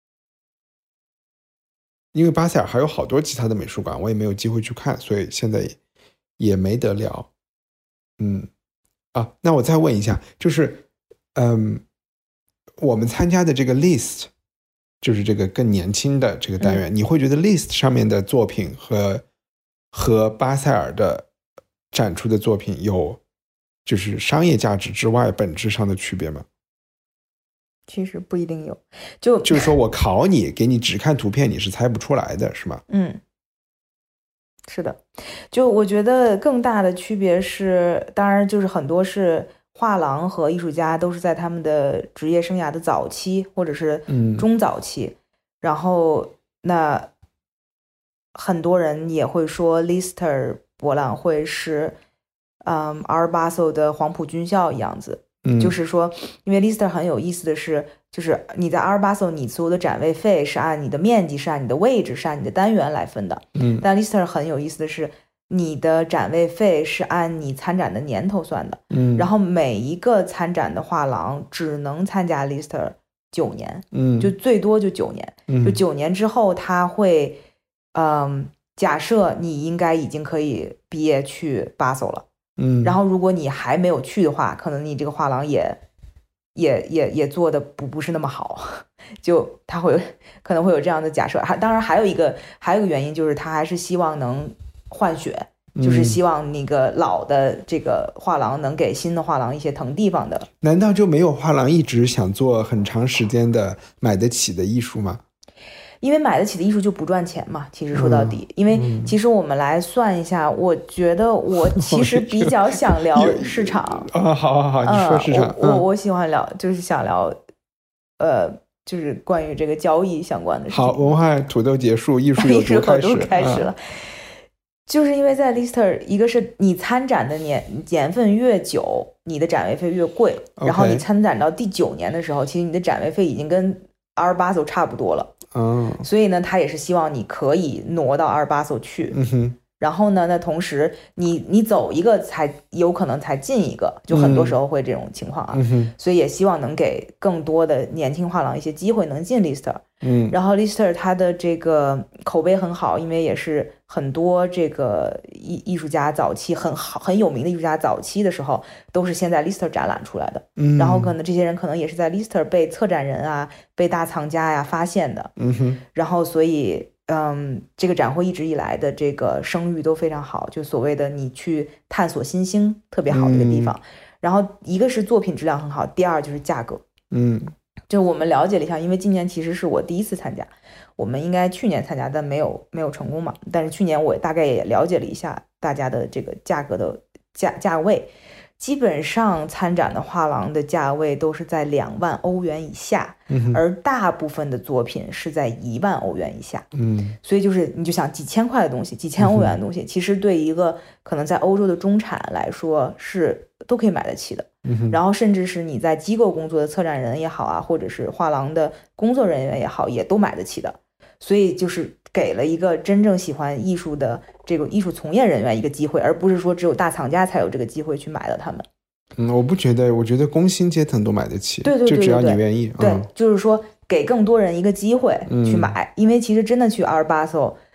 S2: 因为巴塞尔还有好多其他的美术馆，我也没有机会去看，所以现在也没得聊。嗯，啊，那我再问一下，就是，嗯，我们参加的这个 list， 就是这个更年轻的这个单元，嗯、你会觉得 list 上面的作品和和巴塞尔的展出的作品有？就是商业价值之外本质上的区别吗？
S3: 其实不一定有，就
S2: 就是说我考你，给你只看图片，你是猜不出来的，是吗？
S3: 嗯，是的。就我觉得更大的区别是，当然就是很多是画廊和艺术家都是在他们的职业生涯的早期或者是中早期，嗯、然后那很多人也会说 Lister 博览会是。嗯 ，Art Basel 的黄埔军校一样子，嗯、就是说，因为 Lister 很有意思的是，就是你在 Art Basel 你所有的展位费是按你的面积、是按你的位置、是按你的单元来分的，嗯，但 Lister 很有意思的是，你的展位费是按你参展的年头算的，嗯，然后每一个参展的画廊只能参加 Lister 九年，嗯，就最多就九年，嗯，就九年之后他会，嗯，假设你应该已经可以毕业去 Basel 了。嗯，然后如果你还没有去的话，可能你这个画廊也也也也做的不不是那么好，就他会可能会有这样的假设。还当然还有一个还有一个原因就是他还是希望能换血，嗯、就是希望那个老的这个画廊能给新的画廊一些腾地方的。
S2: 难道就没有画廊一直想做很长时间的买得起的艺术吗？
S3: 因为买得起的艺术就不赚钱嘛，其实说到底，嗯、因为其实我们来算一下，我觉得我其实比较想聊市场
S2: 啊，好好好，你说市场，
S3: 嗯、我我我喜欢聊，就是想聊，呃，就是关于这个交易相关的事情。
S2: 好，文化土豆结束，艺术有毒开始，
S3: 开始了。嗯、就是因为在 Lister， 一个是你参展的年年份越久，你的展位费越贵，
S2: okay.
S3: 然后你参展到第九年的时候，其实你的展位费已经跟Art Basel差不多了。
S2: 嗯，
S3: 所以呢，他也是希望你可以挪到Art Basel去，
S2: 嗯哼，
S3: 然后呢，那同时你你走一个才有可能才进一个，就很多时候会这种情况啊，
S2: 嗯、
S3: 所以也希望能给更多的年轻画廊一些机会能进 Lister，
S2: 嗯，
S3: 然后 Lister 它的这个口碑很好，因为也是很多这个艺艺术家早期很好很有名的艺术家早期的时候都是先在 Lister 展览出来的，
S2: 嗯，
S3: 然后可能这些人可能也是在 Lister 被策展人啊、被大藏家呀发现的，
S2: 嗯哼，
S3: 然后所以嗯，这个展会一直以来的这个声誉都非常好，就所谓的你去探索新星特别好的一个地方，嗯、然后一个是作品质量很好，第二就是价格，
S2: 嗯。
S3: 就我们了解了一下，因为今年其实是我第一次参加，我们应该去年参加，但没有没有成功嘛。但是去年我大概也了解了一下大家的这个价格的价价位，基本上参展的画廊的价位都是在两万欧元以下，
S2: 嗯、
S3: 而大部分的作品是在一万欧元以下。
S2: 嗯，
S3: 所以就是你就想几千块的东西，几千欧元的东西，嗯、其实对一个可能在欧洲的中产来说是都可以买得起的。
S2: 嗯、
S3: 然后甚至是你在机构工作的策展人也好啊，或者是画廊的工作人员也好，也都买得起的。所以就是给了一个真正喜欢艺术的这个艺术从业人员一个机会，而不是说只有大藏家才有这个机会去买到他们。
S2: 嗯，我不觉得，我觉得工薪阶层都买得起。
S3: 对对对对对，
S2: 就只要你愿意。
S3: 对，
S2: 嗯、
S3: 就是说给更多人一个机会去买，
S2: 嗯、
S3: 因为其实真的去Art Basel，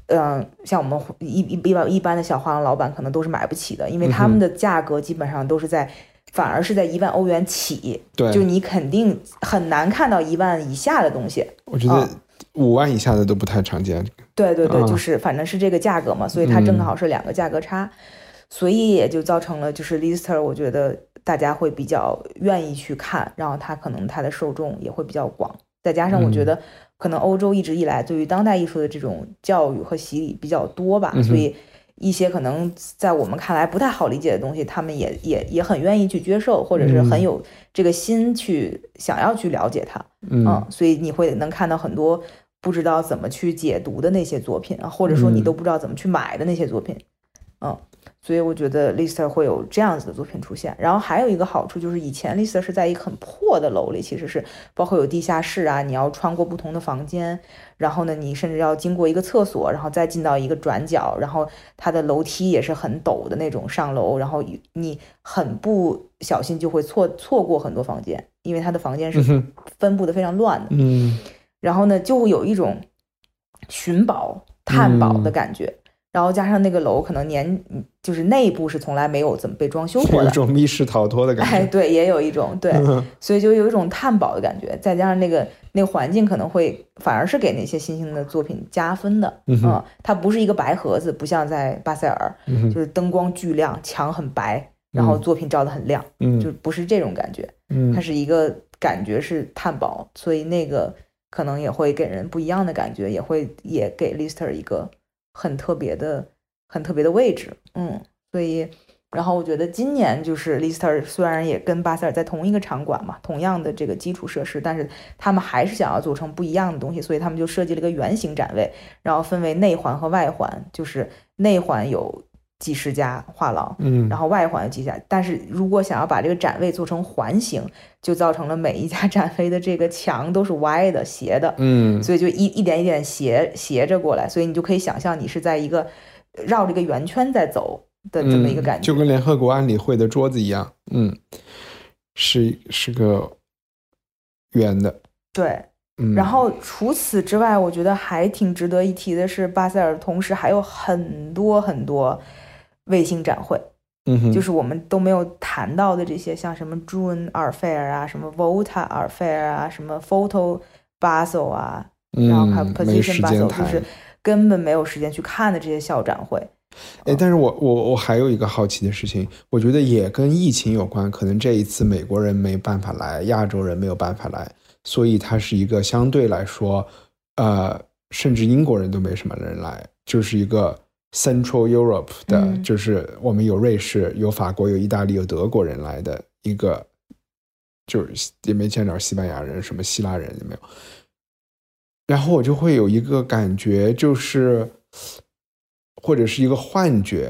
S3: 嗯、呃，像我们一一一般一般的小画廊老板可能都是买不起的，因为他们的价格基本上都是在。反而是在一万欧元起，
S2: 对，
S3: 就你肯定很难看到一万以下的东西。
S2: 我觉得五万以下的都不太常见。
S3: 对对对，
S2: 嗯、
S3: 就是反正是这个价格嘛，所以它正好是两个价格差，嗯、所以也就造成了就是 Lister， 我觉得大家会比较愿意去看，然后它可能它的受众也会比较广，再加上我觉得可能欧洲一直以来对于当代艺术的这种教育和洗礼比较多吧，
S2: 嗯、
S3: 所以。一些可能在我们看来不太好理解的东西，他们也也也很愿意去接受，或者是很有这个心去想要去了解它，
S2: 嗯，
S3: 嗯，所以你会能看到很多不知道怎么去解读的那些作品啊，或者说你都不知道怎么去买的那些作品，嗯。嗯所以我觉得 Lister 会有这样子的作品出现，然后还有一个好处就是以前 Lister 是在一个很破的楼里，其实是包括有地下室啊，你要穿过不同的房间，然后呢你甚至要经过一个厕所，然后再进到一个转角，然后它的楼梯也是很陡的那种上楼，然后你很不小心就会错错过很多房间，因为它的房间是分布的非常乱的，
S2: 嗯，
S3: 然后呢就会有一种寻宝探宝的感觉。嗯，然后加上那个楼可能年就是内部是从来没有怎么被装修过的，
S2: 有一种密室逃脱的感觉。
S3: 哎，对，也有一种对，所以就有一种探宝的感觉。再加上那个那个环境可能会反而是给那些新兴的作品加分的。
S2: 嗯,
S3: 嗯，它不是一个白盒子，不像在巴塞尔，
S2: 嗯、
S3: 就是灯光巨亮，墙很白，然后作品照得很亮，
S2: 嗯，
S3: 就不是这种感觉。
S2: 嗯，
S3: 它是一个感觉是探宝，所以那个可能也会给人不一样的感觉，也会也给 Lister 一个很特别的。很特别的位置，嗯，所以，然后我觉得今年就是 Lister 虽然也跟巴塞尔在同一个场馆嘛，同样的这个基础设施，但是他们还是想要做成不一样的东西，所以他们就设计了一个圆形展位，然后分为内环和外环，就是内环有几十家画廊，
S2: 嗯，
S3: 然后外环有几家，但是如果想要把这个展位做成环形，就造成了每一家展位的这个墙都是歪的、斜的，
S2: 嗯，
S3: 所以就一一点一点斜斜着过来，所以你就可以想象你是在一个。绕着一个圆圈在走的这么一个感觉、
S2: 嗯、就跟联合国安理会的桌子一样，嗯，是是个圆的，
S3: 对、
S2: 嗯、
S3: 然后除此之外我觉得还挺值得一提的是巴塞尔同时还有很多很多卫星展会，
S2: 嗯，
S3: 就是我们都没有谈到的这些，像什么 June Art Fair 啊，什么 Volta Art Fair 啊，什么 Photo Basel 啊、
S2: 嗯、
S3: 然后还有 Position Basel，
S2: 就
S3: 是根本没有时间去看的这些小展会。
S2: 哎，但是我我我还有一个好奇的事情，我觉得也跟疫情有关，可能这一次美国人没办法来，亚洲人没有办法来，所以它是一个相对来说，呃，甚至英国人都没什么人来，就是一个 Central Europe 的、嗯、就是我们有瑞士、有法国、有意大利、有德国人来的一个，就是也没见着西班牙人、什么希腊人也没有。然后我就会有一个感觉，就是或者是一个幻觉，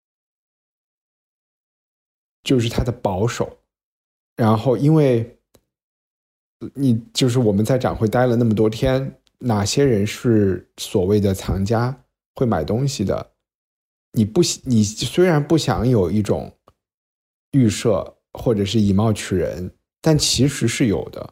S2: 就是他的保守。然后因为你就是我们在展会待了那么多天，哪些人是所谓的藏家会买东西的，你不你虽然不想有一种预设或者是以貌取人，但其实是有的。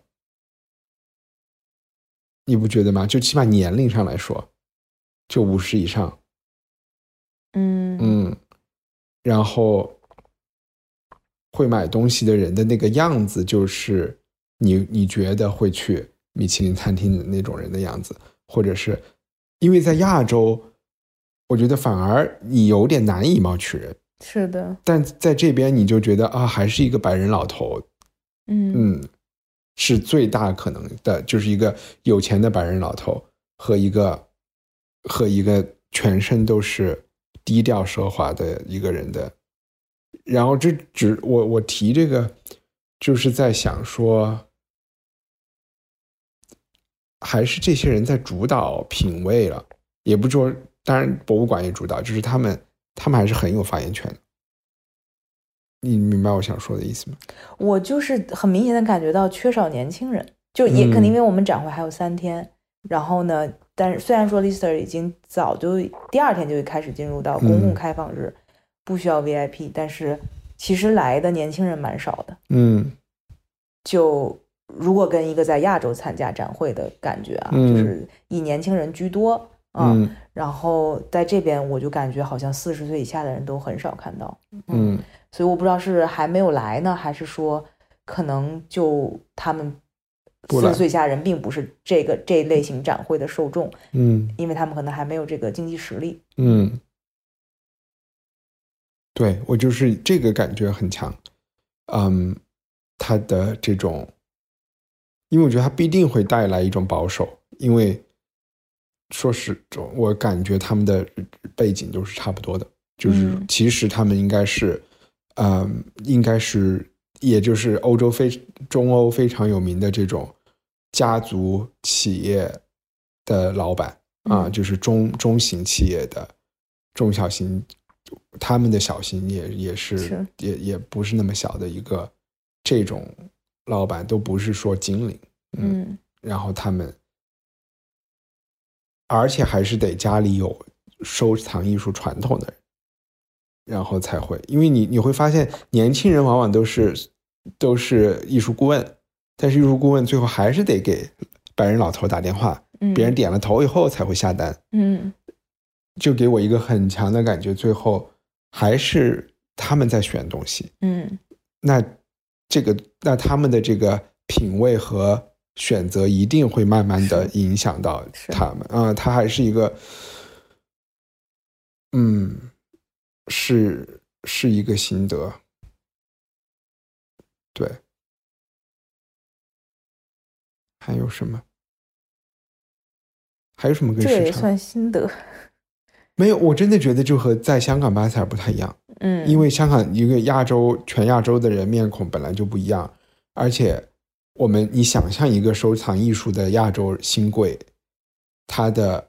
S2: 你不觉得吗？就起码年龄上来说，就五十以上，
S3: 嗯
S2: 嗯，然后会买东西的人的那个样子，就是你你觉得会去米其林餐厅的那种人的样子，或者是因为在亚洲，我觉得反而你有点难以貌取人，
S3: 是的，
S2: 但在这边你就觉得啊，还是一个白人老头，
S3: 嗯
S2: 嗯。是最大可能的，就是一个有钱的白人老头和一个和一个全身都是低调奢华的一个人的。然后这只我我提这个，就是在想说，还是这些人在主导品味了，也不说，当然博物馆也主导，就是他们他们还是很有发言权的。你明白我想说的意思吗？
S3: 我就是很明显的感觉到缺少年轻人，就也肯定因为我们展会还有三天、嗯、然后呢，但是虽然说 Lister 已经早就第二天就开始进入到公共开放日、嗯、不需要 V I P， 但是其实来的年轻人蛮少的，
S2: 嗯，
S3: 就如果跟一个在亚洲参加展会的感觉啊、
S2: 嗯、
S3: 就是以年轻人居多， 嗯，然后在这边我就感觉好像四十岁以下的人都很少看到，嗯，所以我不知道是还没有来呢，还是说可能就他们四十岁以下人并不是这个这类型展会的受众，
S2: 嗯，
S3: 因为他们可能还没有这个经济实力，
S2: 嗯，对，我就是这个感觉很强，嗯，他的这种，因为我觉得他必定会带来一种保守，因为说实我感觉他们的背景都是差不多的，就是其实他们应该是，嗯，应该是。也就是欧洲非中欧非常有名的这种家族企业的老板啊，
S3: 嗯、
S2: 就是中中型企业的中小型，他们的小型也也是,
S3: 是
S2: 也也不是那么小的一个这种老板，都不是说精灵，嗯，嗯然后他们，而且还是得家里有收藏艺术传统的人。然后才会，因为你你会发现，年轻人往往都是都是艺术顾问，但是艺术顾问最后还是得给白人老头打电话，
S3: 嗯、
S2: 别人点了头以后才会下单，
S3: 嗯，
S2: 就给我一个很强的感觉，最后还是他们在选东西，
S3: 嗯，
S2: 那这个那他们的这个品味和选择一定会慢慢的影响到他们啊、呃，他还是一个，嗯。是是一个心得，对。还有什么？还有什么跟市场？
S3: 这也算心得？
S2: 没有，我真的觉得就和在香港巴塞尔不太一样。
S3: 嗯，
S2: 因为香港一个亚洲全亚洲的人面孔本来就不一样，而且我们你想象一个收藏艺术的亚洲新贵，他的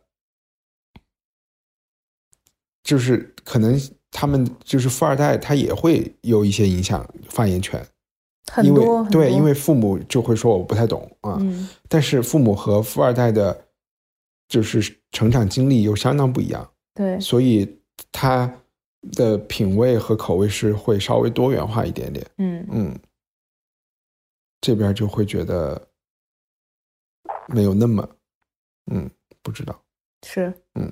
S2: 就是可能。他们就是富二代，他也会有一些影响发言权，
S3: 很
S2: 多，因
S3: 为
S2: 对，因为父母就会说我不太懂啊、
S3: 嗯，
S2: 但是父母和富二代的，就是成长经历又相当不一样，
S3: 对，
S2: 所以他的品味和口味是会稍微多元化一点点，
S3: 嗯
S2: 嗯，这边就会觉得没有那么，嗯，不知道，
S3: 是，
S2: 嗯。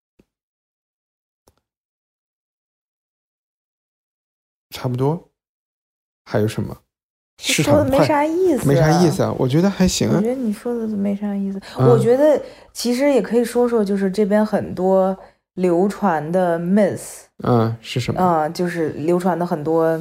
S2: 差不多，还有什么？市场
S3: 说的没啥意思，
S2: 没啥意思啊。我觉得还行啊。
S3: 我觉得你说的没啥意思。
S2: 嗯、
S3: 我觉得其实也可以说说，就是这边很多流传的 myth，
S2: 嗯，是什么？
S3: 嗯，就是流传的很多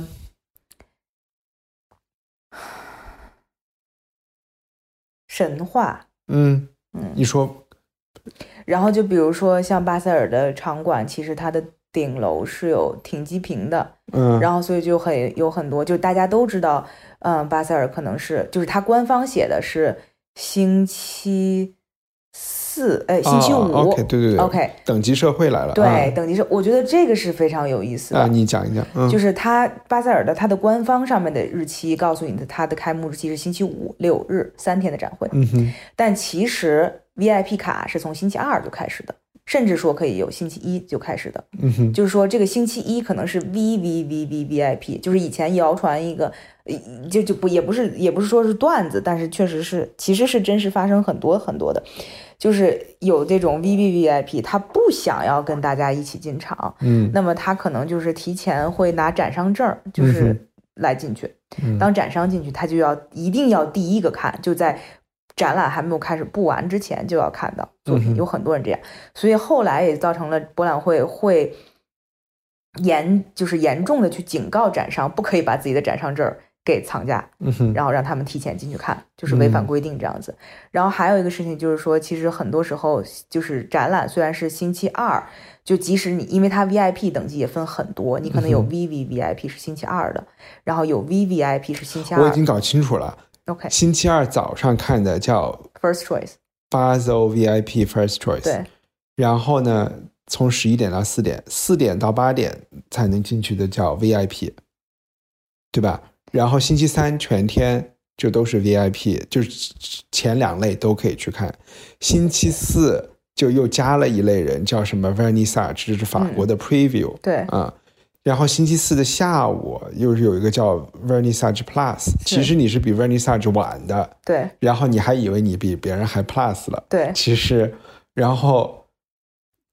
S3: 神话。
S2: 嗯
S3: 嗯，
S2: 你说。
S3: 然后就比如说像巴塞尔的场馆，其实它的顶楼是有停机坪的，
S2: 嗯，
S3: 然后所以就很有很多，就大家都知道，嗯，巴塞尔可能是就是他官方写的是星期四，哎，星期五、
S2: 哦、，OK， 对对对
S3: ，OK，
S2: 等级社会来了，
S3: 对，
S2: 嗯、
S3: 等级社，我觉得这个是非常有意思的。
S2: 啊，你讲一讲，嗯、
S3: 就是他巴塞尔的他的官方上面的日期告诉你的，他的开幕日期是星期五、六日三天的展会，
S2: 嗯哼，
S3: 但其实 V I P 卡是从星期二就开始的。甚至说可以有星期一就开始的，
S2: 嗯哼，
S3: 就是说这个星期一可能是 V V V V V I P， 就是以前谣传一个，就就不也不是也不是说是段子，但是确实是其实是真实发生很多很多的，就是有这种 V V V I P， 他不想要跟大家一起进场，
S2: 嗯，
S3: 那么他可能就是提前会拿展商证，就是来进去，
S2: 嗯、
S3: 当展商进去，他就要一定要第一个看，就在。展览还没有开始布完之前就要看到作品，有很多人这样，所以后来也造成了博览会会严就是严重的去警告展商，不可以把自己的展商证给藏家，然后让他们提前进去看，就是违反规定这样子。然后还有一个事情就是说，其实很多时候就是展览虽然是星期二，就即使你因为它 V I P 等级也分很多，你可能有 V V V I P 是星期二的，然后有 V V I P 是星期二。
S2: 我已经搞清楚了。
S3: OK，
S2: 星期二早上看的叫
S3: First Choice，
S2: Basel V I P First Choice。
S3: 对。
S2: 然后呢，从十一点到四点，四点到八点才能进去的叫 V I P， 对吧？然后星期三全天就都是 V I P， 就是前两类都可以去看。星期四就又加了一类人，叫什么 Vernissage， 这是法国的 Preview，嗯。
S3: 对。
S2: 啊。然后星期四的下午又是有一个叫 Vernissage Plus， 其实你是比 Vernissage 晚的，
S3: 对。
S2: 然后你还以为你比别人还 Plus 了，
S3: 对。
S2: 其实，然后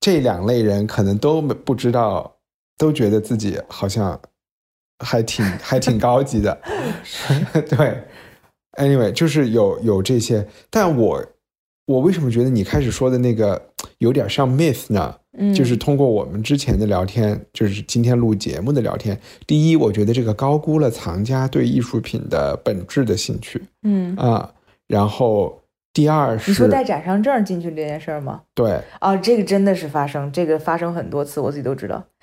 S2: 这两类人可能都不知道，都觉得自己好像还挺还挺高级的。对 ，anyway， 就是有有这些，但我我为什么觉得你开始说的那个有点像 myth 呢？
S3: 嗯，
S2: 就是通过我们之前的聊天，就是今天录节目的聊天，第一，我觉得这个高估了藏家对艺术品的本质的兴趣。
S3: 嗯
S2: 啊，然后第二是
S3: 你说带展商证进去这件事儿吗？
S2: 对
S3: 啊，这个真的是发生，这个发生很多次，我自己都知道。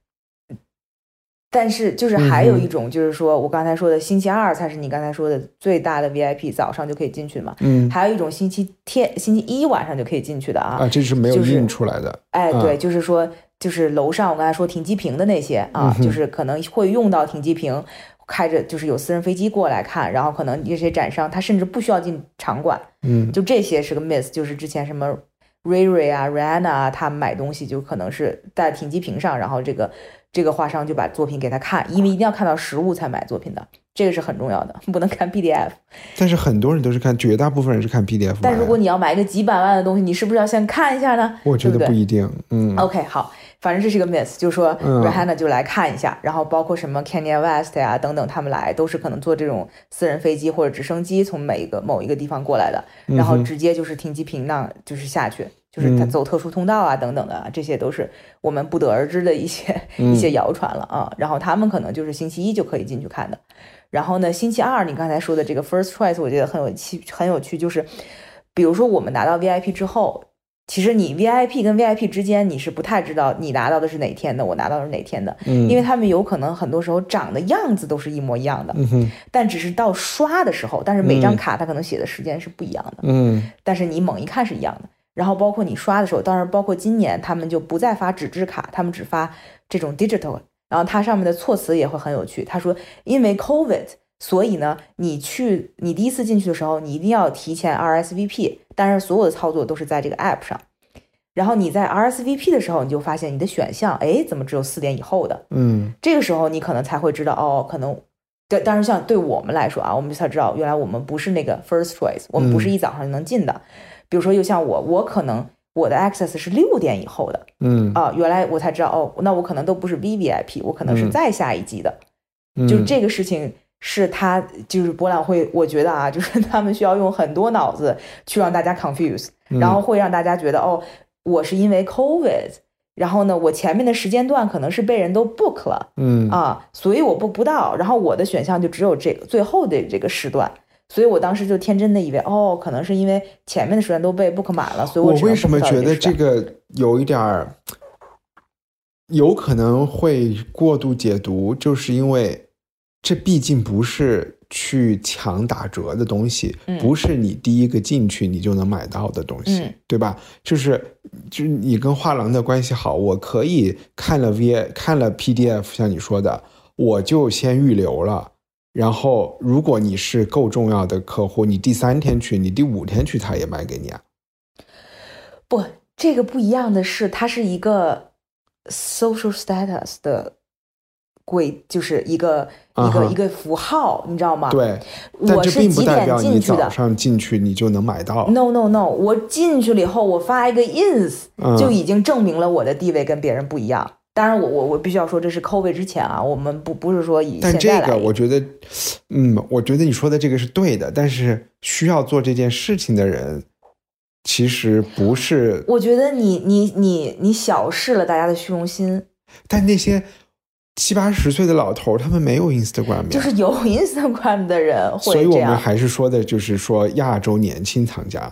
S3: 但是就是还有一种，就是说我刚才说的星期二才是你刚才说的最大的 V I P， 早上就可以进去嘛。
S2: 嗯，
S3: 还有一种星期天、星期一晚上就可以进去的啊。
S2: 啊，这是没有印出来的。
S3: 就是、哎，对，嗯、就是说，就是楼上我刚才说停机坪的那些啊，嗯、就是可能会用到停机坪，开着就是有私人飞机过来看，然后可能这些展商他甚至不需要进场馆。
S2: 嗯，
S3: 就这些是个 miss， 就是之前什么 Ray Ray 啊、Rihanna 啊，他买东西就可能是在停机坪上，然后这个。这个画商就把作品给他看，因为一定要看到实物才买作品的，这个是很重要的，不能看 P D F。
S2: 但是很多人都是看，绝大部分人是看 P D F。
S3: 但如果你要买一个几百万的东西，你是不是要先看一下呢？
S2: 我觉得不一定。嗯
S3: ，OK， 好，反正这是个 miss， 就是说 Rihanna 就来看一下，嗯、然后包括什么 Kanye West 呀、啊、等等，他们来都是可能坐这种私人飞机或者直升机从每一个某一个地方过来的，然后直接就是停机坪那就是下去。就是他走特殊通道啊，等等的、啊，这些都是我们不得而知的一些、嗯、一些谣传了啊。然后他们可能就是星期一就可以进去看的。然后呢，星期二你刚才说的这个 first choice， 我觉得很有趣，很有趣。就是比如说我们拿到 V I P 之后，其实你 V I P 跟 V I P 之间你是不太知道你拿到的是哪天的，我拿到的是哪天的，嗯，因为他们有可能很多时候长的样子都是一模一样的，
S2: 嗯，
S3: 但只是到刷的时候，但是每张卡它可能写的时间是不一样的，
S2: 嗯，
S3: 但是你猛一看是一样的。然后包括你刷的时候，当然包括今年他们就不再发纸质卡，他们只发这种 digital。然后它上面的措辞也会很有趣，他说因为 COVID， 所以呢，你去你第一次进去的时候，你一定要提前 R S V P， 但是所有的操作都是在这个 app 上。然后你在 R S V P 的时候，你就发现你的选项，哎，怎么只有四点以后的？
S2: 嗯，
S3: 这个时候你可能才会知道，哦，可能。对，当然像对我们来说啊，我们才知道原来我们不是那个 first choice， 我们不是一早上就能进的。嗯，比如说，又像我，我可能我的 access 是六点以后的，
S2: 嗯
S3: 啊，原来我才知道，哦，那我可能都不是 V V I P， 我可能是再下一级的，
S2: 嗯、
S3: 就这个事情是他就是博览会，我觉得啊，就是他们需要用很多脑子去让大家 confuse， 然后会让大家觉得，哦，我是因为 COVID。然后呢，我前面的时间段可能是被人都 book 了，
S2: 嗯
S3: 啊，所以我 book 不到，然后我的选项就只有这个最后的这个时段，所以我当时就天真的以为，哦，可能是因为前面的时段都被 book 满了，所以我只能 book 到这个时段。
S2: 我为什么觉得这个有一点有可能会过度解读，就是因为这毕竟不是去抢打折的东西，
S3: 嗯、
S2: 不是你第一个进去你就能买到的东西，
S3: 嗯、
S2: 对吧？就是就是你跟画廊的关系好，我可以看了 V 看了 P D F， 像你说的，我就先预留了。然后如果你是够重要的客户，你第三天去，你第五天去，他也卖给你啊。
S3: 不，这个不一样的是，它是一个 social status 的。规就是一个、uh-huh. 一个一个符号，你知道吗？
S2: 对，
S3: 我是几点进去的？
S2: 早上进去你就能买到。
S3: No no no， 我进去了以后，我发一个 ins、嗯、就已经证明了我的地位跟别人不一样。当然我，我我必须要说，这是 COVID 之前啊，我们不不是说以现在来。
S2: 但这个我觉得，嗯，我觉得你说的这个是对的，但是需要做这件事情的人。其实不是，
S3: 我觉得你你你你小视了大家的虚荣心，
S2: 但那些。七八十岁的老头，他们没有 Instagram，
S3: 就是有 Instagram 的人会这样。
S2: 所以我们还是说的，就是说亚洲年轻藏家。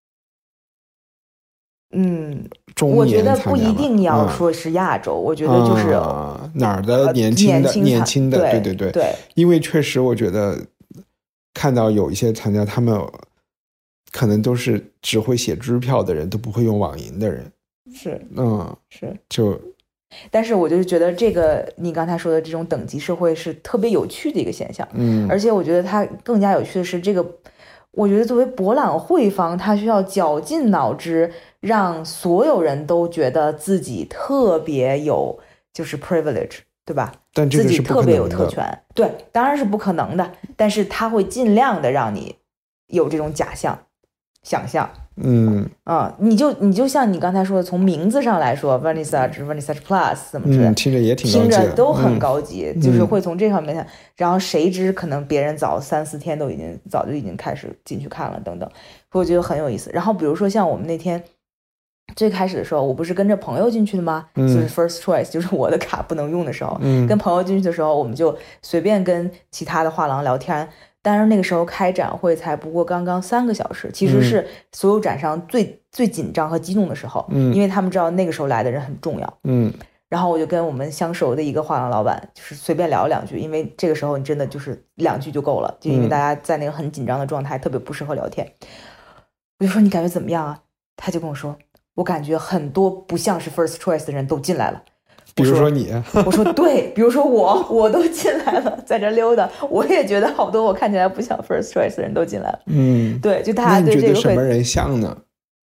S3: 嗯，
S2: 中年藏家，
S3: 我觉得不一定要说是亚洲，嗯、我觉得就是、
S2: 啊、哪儿的年轻的、呃、年轻的，对对对
S3: 对。
S2: 因为确实，我觉得看到有一些藏家，他们可能都是只会写支票的人，都不会用网银的人。
S3: 是，
S2: 嗯，
S3: 是，
S2: 就。
S3: 但是我就觉得这个你刚才说的这种等级社会是特别有趣的一个现象，
S2: 嗯，
S3: 而且我觉得它更加有趣的是，这个我觉得作为博览会方，他需要绞尽脑汁，让所有人都觉得自己特别有就是 privilege， 对吧？
S2: 但这个是
S3: 自己特别有特权，对，当然是不可能的，但是他会尽量的让你有这种假象、想象。
S2: 嗯
S3: 啊、你就你就像你刚才说的，从名字上来说 ，Vernissage、Vernissage Plus 怎么之类的，
S2: 嗯，听着也挺高
S3: 听
S2: 级的，
S3: 着都很
S2: 嗯
S3: 高级，就是会从这上面看。然后谁知可能别人早三四天都已经早就已经开始进去看了，等等，我觉得很有意思。然后比如说像我们那天最开始的时候，我不是跟着朋友进去的吗？
S2: 嗯
S3: 就是 first choice，就是我的卡不能用的时候，
S2: 嗯
S3: 跟朋友进去的时候，我们就随便跟其他的画廊聊天。但是那个时候开展会才不过刚刚三个小时，其实是所有展商最、最紧张和激动的时候，
S2: 嗯
S3: 因为他们知道那个时候来的人很重要。
S2: 嗯
S3: 然后我就跟我们相熟的一个画廊老板，就是随便聊两句，因为这个时候你真的就是两句就够了，就因为大家在那个很紧张的状态，特别不适合聊天。我就说你感觉怎么样啊？他就跟我说，我感觉很多不像是 first choice 的人都进来了。
S2: 比如说你，
S3: 我说对，比如说我，我都进来了，在这溜达，我也觉得好多我看起来不像 first choice 的人都进来了。
S2: 嗯，
S3: 对，就大
S2: 那你觉得
S3: 家对这个会，
S2: 什么人像呢？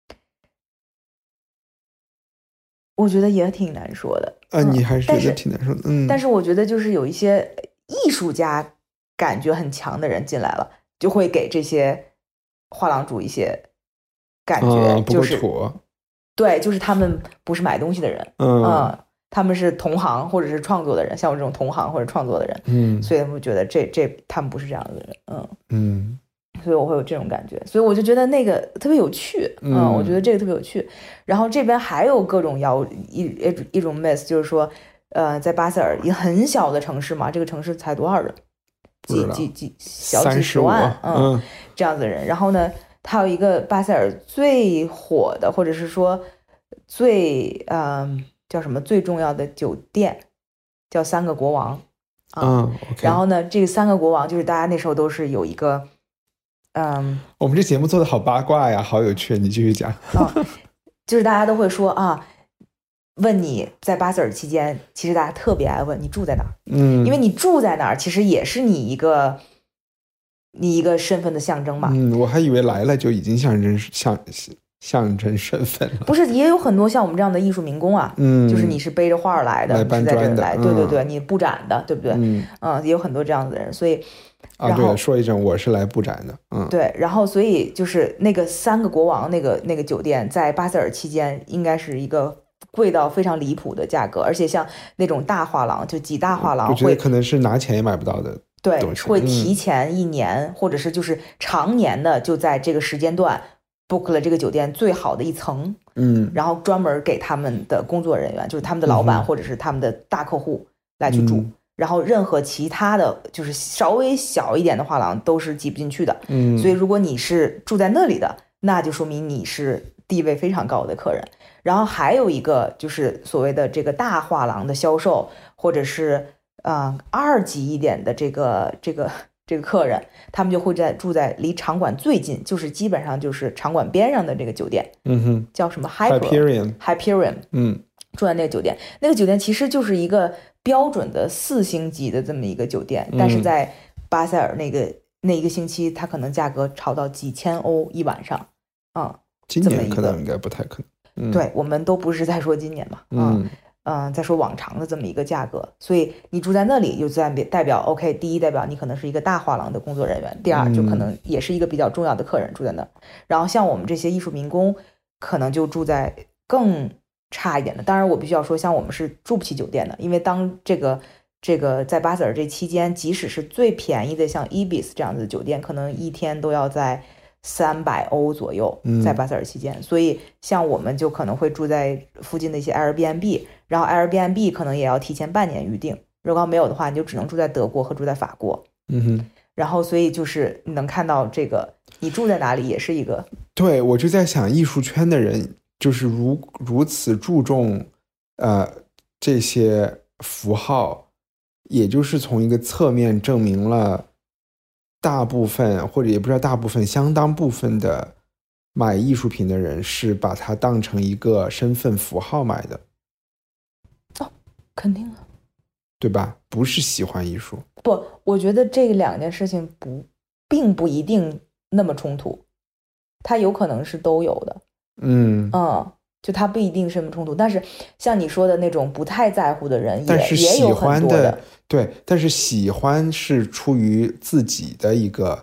S3: 我觉得也挺难说的。
S2: 啊，
S3: 嗯
S2: 你还是觉
S3: 但是
S2: 得挺难说的，嗯，
S3: 但是我觉得就是有一些艺术家感觉很强的人进来了，就会给这些画廊主一些感觉，
S2: 啊，不
S3: 就是
S2: 够土，
S3: 对，就是他们不是买东西的人，
S2: 嗯
S3: 嗯，他们是同行或者是创作的人，像我这种同行或者创作的人，
S2: 嗯
S3: 所以我觉得这这他们不是这样的人，嗯，
S2: 嗯
S3: 所以我会有这种感觉，所以我就觉得那个特别有趣，嗯，
S2: 嗯
S3: 我觉得这个特别有趣。然后这边还有各种谣一一一种 myth，就是说，呃，在巴塞尔一个很小的城市嘛，这个城市才多少人？几
S2: 不知道
S3: 几几小几十
S2: 35
S3: 万，嗯，
S2: 嗯
S3: 这样子的人。然后呢，它有一个巴塞尔最火的，或者是说最嗯、叫什么最重要的酒店，叫三个国王。啊，
S2: 嗯，OK，
S3: 然后呢，这三个国王就是大家那时候都是有一个，嗯，
S2: 我们这节目做的好八卦呀，好有趣，你继续讲。
S3: 啊，就是大家都会说啊，问你在巴塞尔期间，其实大家特别爱问你住在哪儿，
S2: 嗯，
S3: 因为你住在哪儿，其实也是你一个你一个身份的象征嘛。
S2: 嗯，我还以为来了就已经象征象象征身份了。
S3: 不是，也有很多像我们这样的艺术民工啊，
S2: 嗯，
S3: 就是你是背着画儿来的，
S2: 来
S3: 你是在这儿
S2: 搬砖的
S3: 来，对对
S2: 嗯
S3: 对，你布展的，对不对？
S2: 嗯
S3: 嗯，也有很多这样子的人，所以
S2: 啊，
S3: 然后
S2: 对，说一声我是来布展的，嗯，
S3: 对，然后所以就是那个三个国王那个那个酒店在巴塞尔期间应该是一个贵到非常离谱的价格，而且像那种大画廊，就几大画廊会
S2: 我觉得可能是拿钱也买不到的。
S3: 对
S2: 东西
S3: 会提
S2: 嗯
S3: 前一年、或者是就是常年的就在这个时间段 book 了这个酒店最好的一层，
S2: 嗯
S3: 然后专门给他们的工作人员，就是他们的老板
S2: 嗯哼
S3: 或者是他们的大客户来去住。
S2: 嗯
S3: 然后任何其他的就是稍微小一点的画廊都是挤不进去的，
S2: 嗯，
S3: 所以如果你是住在那里的，那就说明你是地位非常高的客人。然后还有一个就是所谓的这个大画廊的销售，或者是呃二级一点的这个这个这个客人，他们就会在住在离场馆最近，就是基本上就是场馆边上的这个酒店，
S2: 嗯哼
S3: 叫什么 Hyper
S2: ，Hyperion，
S3: Hyperion，
S2: 嗯
S3: 住在那个酒店，那个酒店其实就是一个标准的四星级的这么一个酒店，但是在巴塞尔那个那一个星期，它可能价格炒到几千欧一晚上，嗯，
S2: 今
S3: 这么一个
S2: 年可能应该不太可能。嗯、
S3: 对，我们都不是在说今年嘛，
S2: 嗯
S3: 嗯，在说往常的这么一个价格，所以你住在那里，就代表代表 OK，第一代表你可能是一个大画廊的工作人员，第二就可能也是一个比较重要的客人住在那，然后像我们这些艺术民工，可能就住在更差一点的。当然，我必须要说，像我们是住不起酒店的，因为当这个这个在巴塞尔这期间，即使是最便宜的像 Ibis 这样子的酒店，可能一天都要在三百欧左右，在巴塞尔期间。嗯、所以像我们就可能会住在附近的一些 Airbnb， 然后 Airbnb 可能也要提前半年预定。如果没有的话，你就只能住在德国和住在法国。
S2: 嗯哼。
S3: 然后，所以就是你能看到这个，你住在哪里也是一个。
S2: 对，我就在想，艺术圈的人就是如如此注重呃这些符号，也就是从一个侧面证明了大部分或者也不知道大部分相当部分的买艺术品的人是把它当成一个身份符号买的。
S3: 哦，肯定啊，
S2: 对吧？不是喜欢艺术。
S3: 不，我觉得这两件事情不并不一定那么冲突，它有可能是都有的。
S2: 嗯
S3: 嗯，就它不一定是那么冲突，但是像你说的那种不太在乎的人也，
S2: 但是喜
S3: 也有
S2: 欢的
S3: 很多的。
S2: 对，但是喜欢是出于自己的一个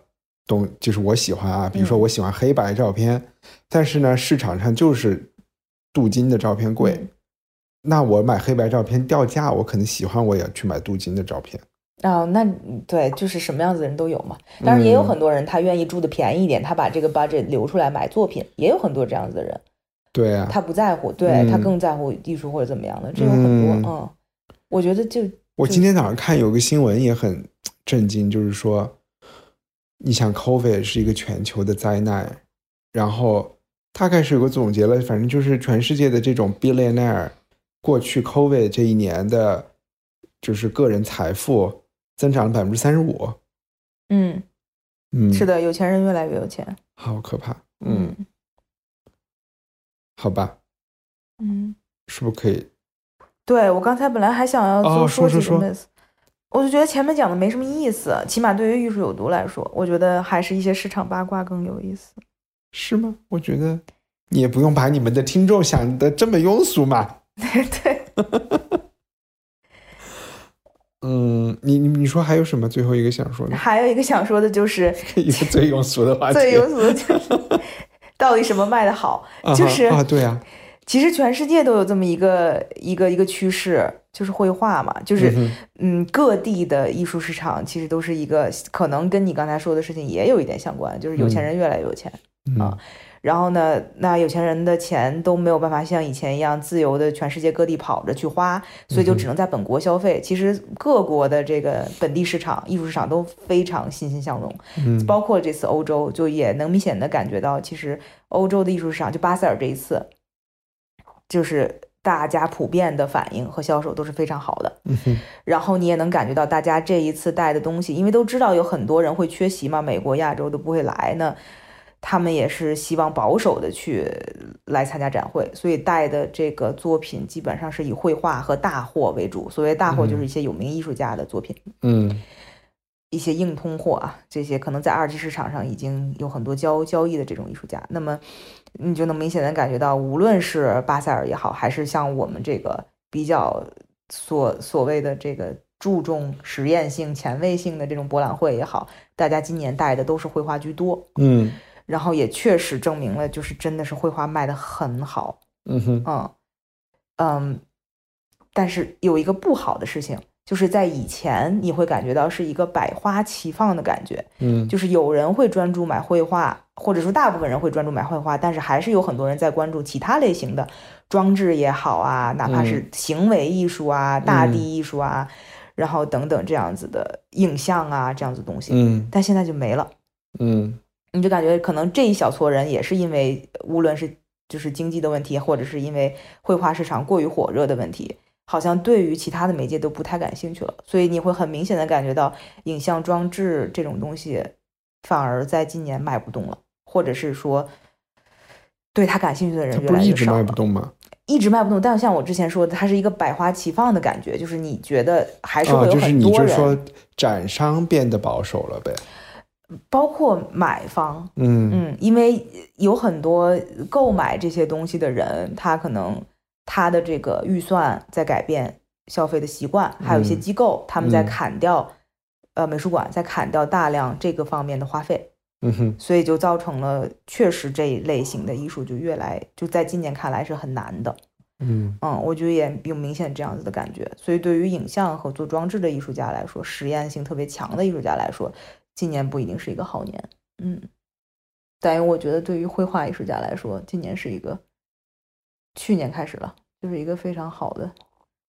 S2: 东，就是我喜欢啊，比如说我喜欢黑白照片，嗯、但是呢市场上就是镀金的照片贵，嗯、那我买黑白照片掉价，我可能喜欢我也去买镀金的照片。
S3: 哦，那对，就是什么样子的人都有嘛。当然也有很多人他愿意住的便宜一点，嗯、他把这个 budget 留出来买作品，也有很多这样子的人。
S2: 对啊，
S3: 他不在乎，对、嗯、他更在乎艺术或者怎么样的，这有很多。嗯，嗯我觉得就
S2: 我今天早上看有个新闻也很震惊，就是说，你想 COVID 是一个全球的灾难，然后大概是有个总结了，反正就是全世界的这种 billionaire 过去 COVID 这一年的，就是个人财富增长了百分之三十五。
S3: 嗯
S2: 嗯，
S3: 是的，有钱人越来越有钱，
S2: 好可怕。嗯，嗯好吧。
S3: 嗯，
S2: 是不是可以？
S3: 对，我刚才本来还想要
S2: 多
S3: 说几个 miss，、
S2: 哦、说说说
S3: 我就觉得前面讲的没什么意思，起码对于艺术有毒来说，我觉得还是一些市场八卦更有意思。
S2: 是吗？我觉得你也不用把你们的听众想的这么庸俗嘛。
S3: 对。
S2: 嗯，你你你说还有什么最后一个想说的？
S3: 还有一个想说的就是
S2: 一个最庸俗的话题。
S3: 最庸俗的就是到底什么卖的好？就是
S2: 啊，对啊。
S3: 其实全世界都有这么一个一个一个趋势，就是绘画嘛，就是嗯, 嗯各地的艺术市场其实都是一个可能跟你刚才说的事情也有一点相关，就是有钱人越来越有钱、
S2: 嗯、
S3: 啊。然后呢，那有钱人的钱都没有办法像以前一样自由的全世界各地跑着去花，所以就只能在本国消费。嗯、其实各国的这个本地市场、艺术市场都非常欣欣向荣，
S2: 嗯，
S3: 包括这次欧洲，就也能明显的感觉到，其实欧洲的艺术市场，就巴塞尔这一次，就是大家普遍的反应和销售都是非常好的。
S2: 嗯哼，
S3: 然后你也能感觉到大家这一次带的东西，因为都知道有很多人会缺席嘛，美国、亚洲都不会来呢。他们也是希望保守的去来参加展会，所以带的这个作品基本上是以绘画和大货为主。所谓大货就是一些有名艺术家的作品，
S2: 嗯，
S3: 一些硬通货啊，这些可能在二级市场上已经有很多交交易的这种艺术家。那么你就能明显的感觉到，无论是巴塞尔也好，还是像我们这个比较所所谓的这个注重实验性、前卫性的这种博览会也好，大家今年带的都是绘画居多。
S2: 嗯。
S3: 然后也确实证明了，就是真的是绘画卖得很好。
S2: 嗯哼，
S3: 嗯嗯，但是有一个不好的事情，就是在以前你会感觉到是一个百花齐放的感觉。
S2: 嗯，
S3: 就是有人会专注买绘画，或者说大部分人会专注买绘画，但是还是有很多人在关注其他类型的装置也好啊，哪怕是行为艺术啊、嗯、大地艺术啊，然后等等这样子的影像啊，这样子的东西。
S2: 嗯，
S3: 但现在就没了。
S2: 嗯。
S3: 你就感觉可能这一小撮人也是因为无论是就是经济的问题，或者是因为绘画市场过于火热的问题，好像对于其他的媒介都不太感兴趣了。所以你会很明显的感觉到影像装置这种东西反而在今年卖不动了，或者是说对他感兴趣的人越来越少了。
S2: 它不是一直卖不动吗？
S3: 一直卖不动，但像我之前说的，它是一个百花齐放的感觉，就是你觉得还是会有很多人、
S2: 哦、就是你就说展商变得保守了呗，
S3: 包括买方。
S2: 嗯
S3: 嗯，因为有很多购买这些东西的人，他可能他的这个预算在改变，消费的习惯，还有一些机构、嗯、他们在砍掉、嗯、呃美术馆在砍掉大量这个方面的花费。
S2: 嗯哼，
S3: 所以就造成了确实这一类型的艺术就越来就在今年看来是很难的。
S2: 嗯
S3: 嗯，我觉得也有明显这样子的感觉。所以对于影像和做装置的艺术家来说，实验性特别强的艺术家来说，今年不一定是一个好年。嗯，但我觉得对于绘画艺术家来说，今年是一个去年开始了就是一个非常好的。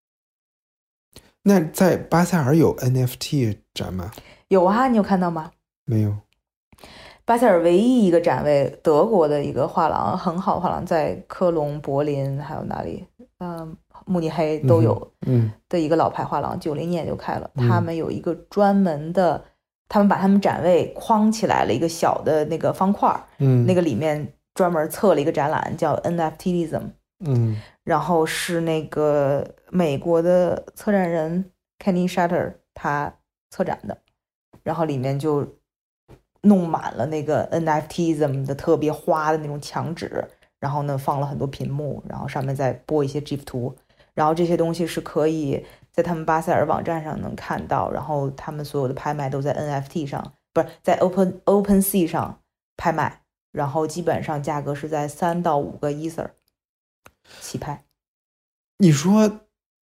S2: 那在巴塞尔有 N F T 展吗？
S3: 有啊，你有看到吗？
S2: 没有。
S3: 巴塞尔唯一一个展位，德国的一个画廊，很好画廊，在科隆、柏林还有哪里，嗯，慕尼黑都有，
S2: 嗯，
S3: 的一个老牌画廊，九零年就开了。他们有一个专门的，他们把他们展位框起来了一个小的那个方块，
S2: 嗯，
S3: 那个里面专门测了一个展览，叫 N F T ism，
S2: 嗯，
S3: 然后是那个美国的策展人 Kenny Shutter 他策展的，然后里面就弄满了那个 N F T ism 的特别花的那种墙纸，然后呢放了很多屏幕，然后上面再播一些 GIF 图，然后这些东西是可以在他们巴塞尔网站上能看到，然后他们所有的拍卖都在 N F T 上不是在 Open OpenSea 上拍卖，然后基本上价格是在三到五个 Ether 起拍。
S2: 你说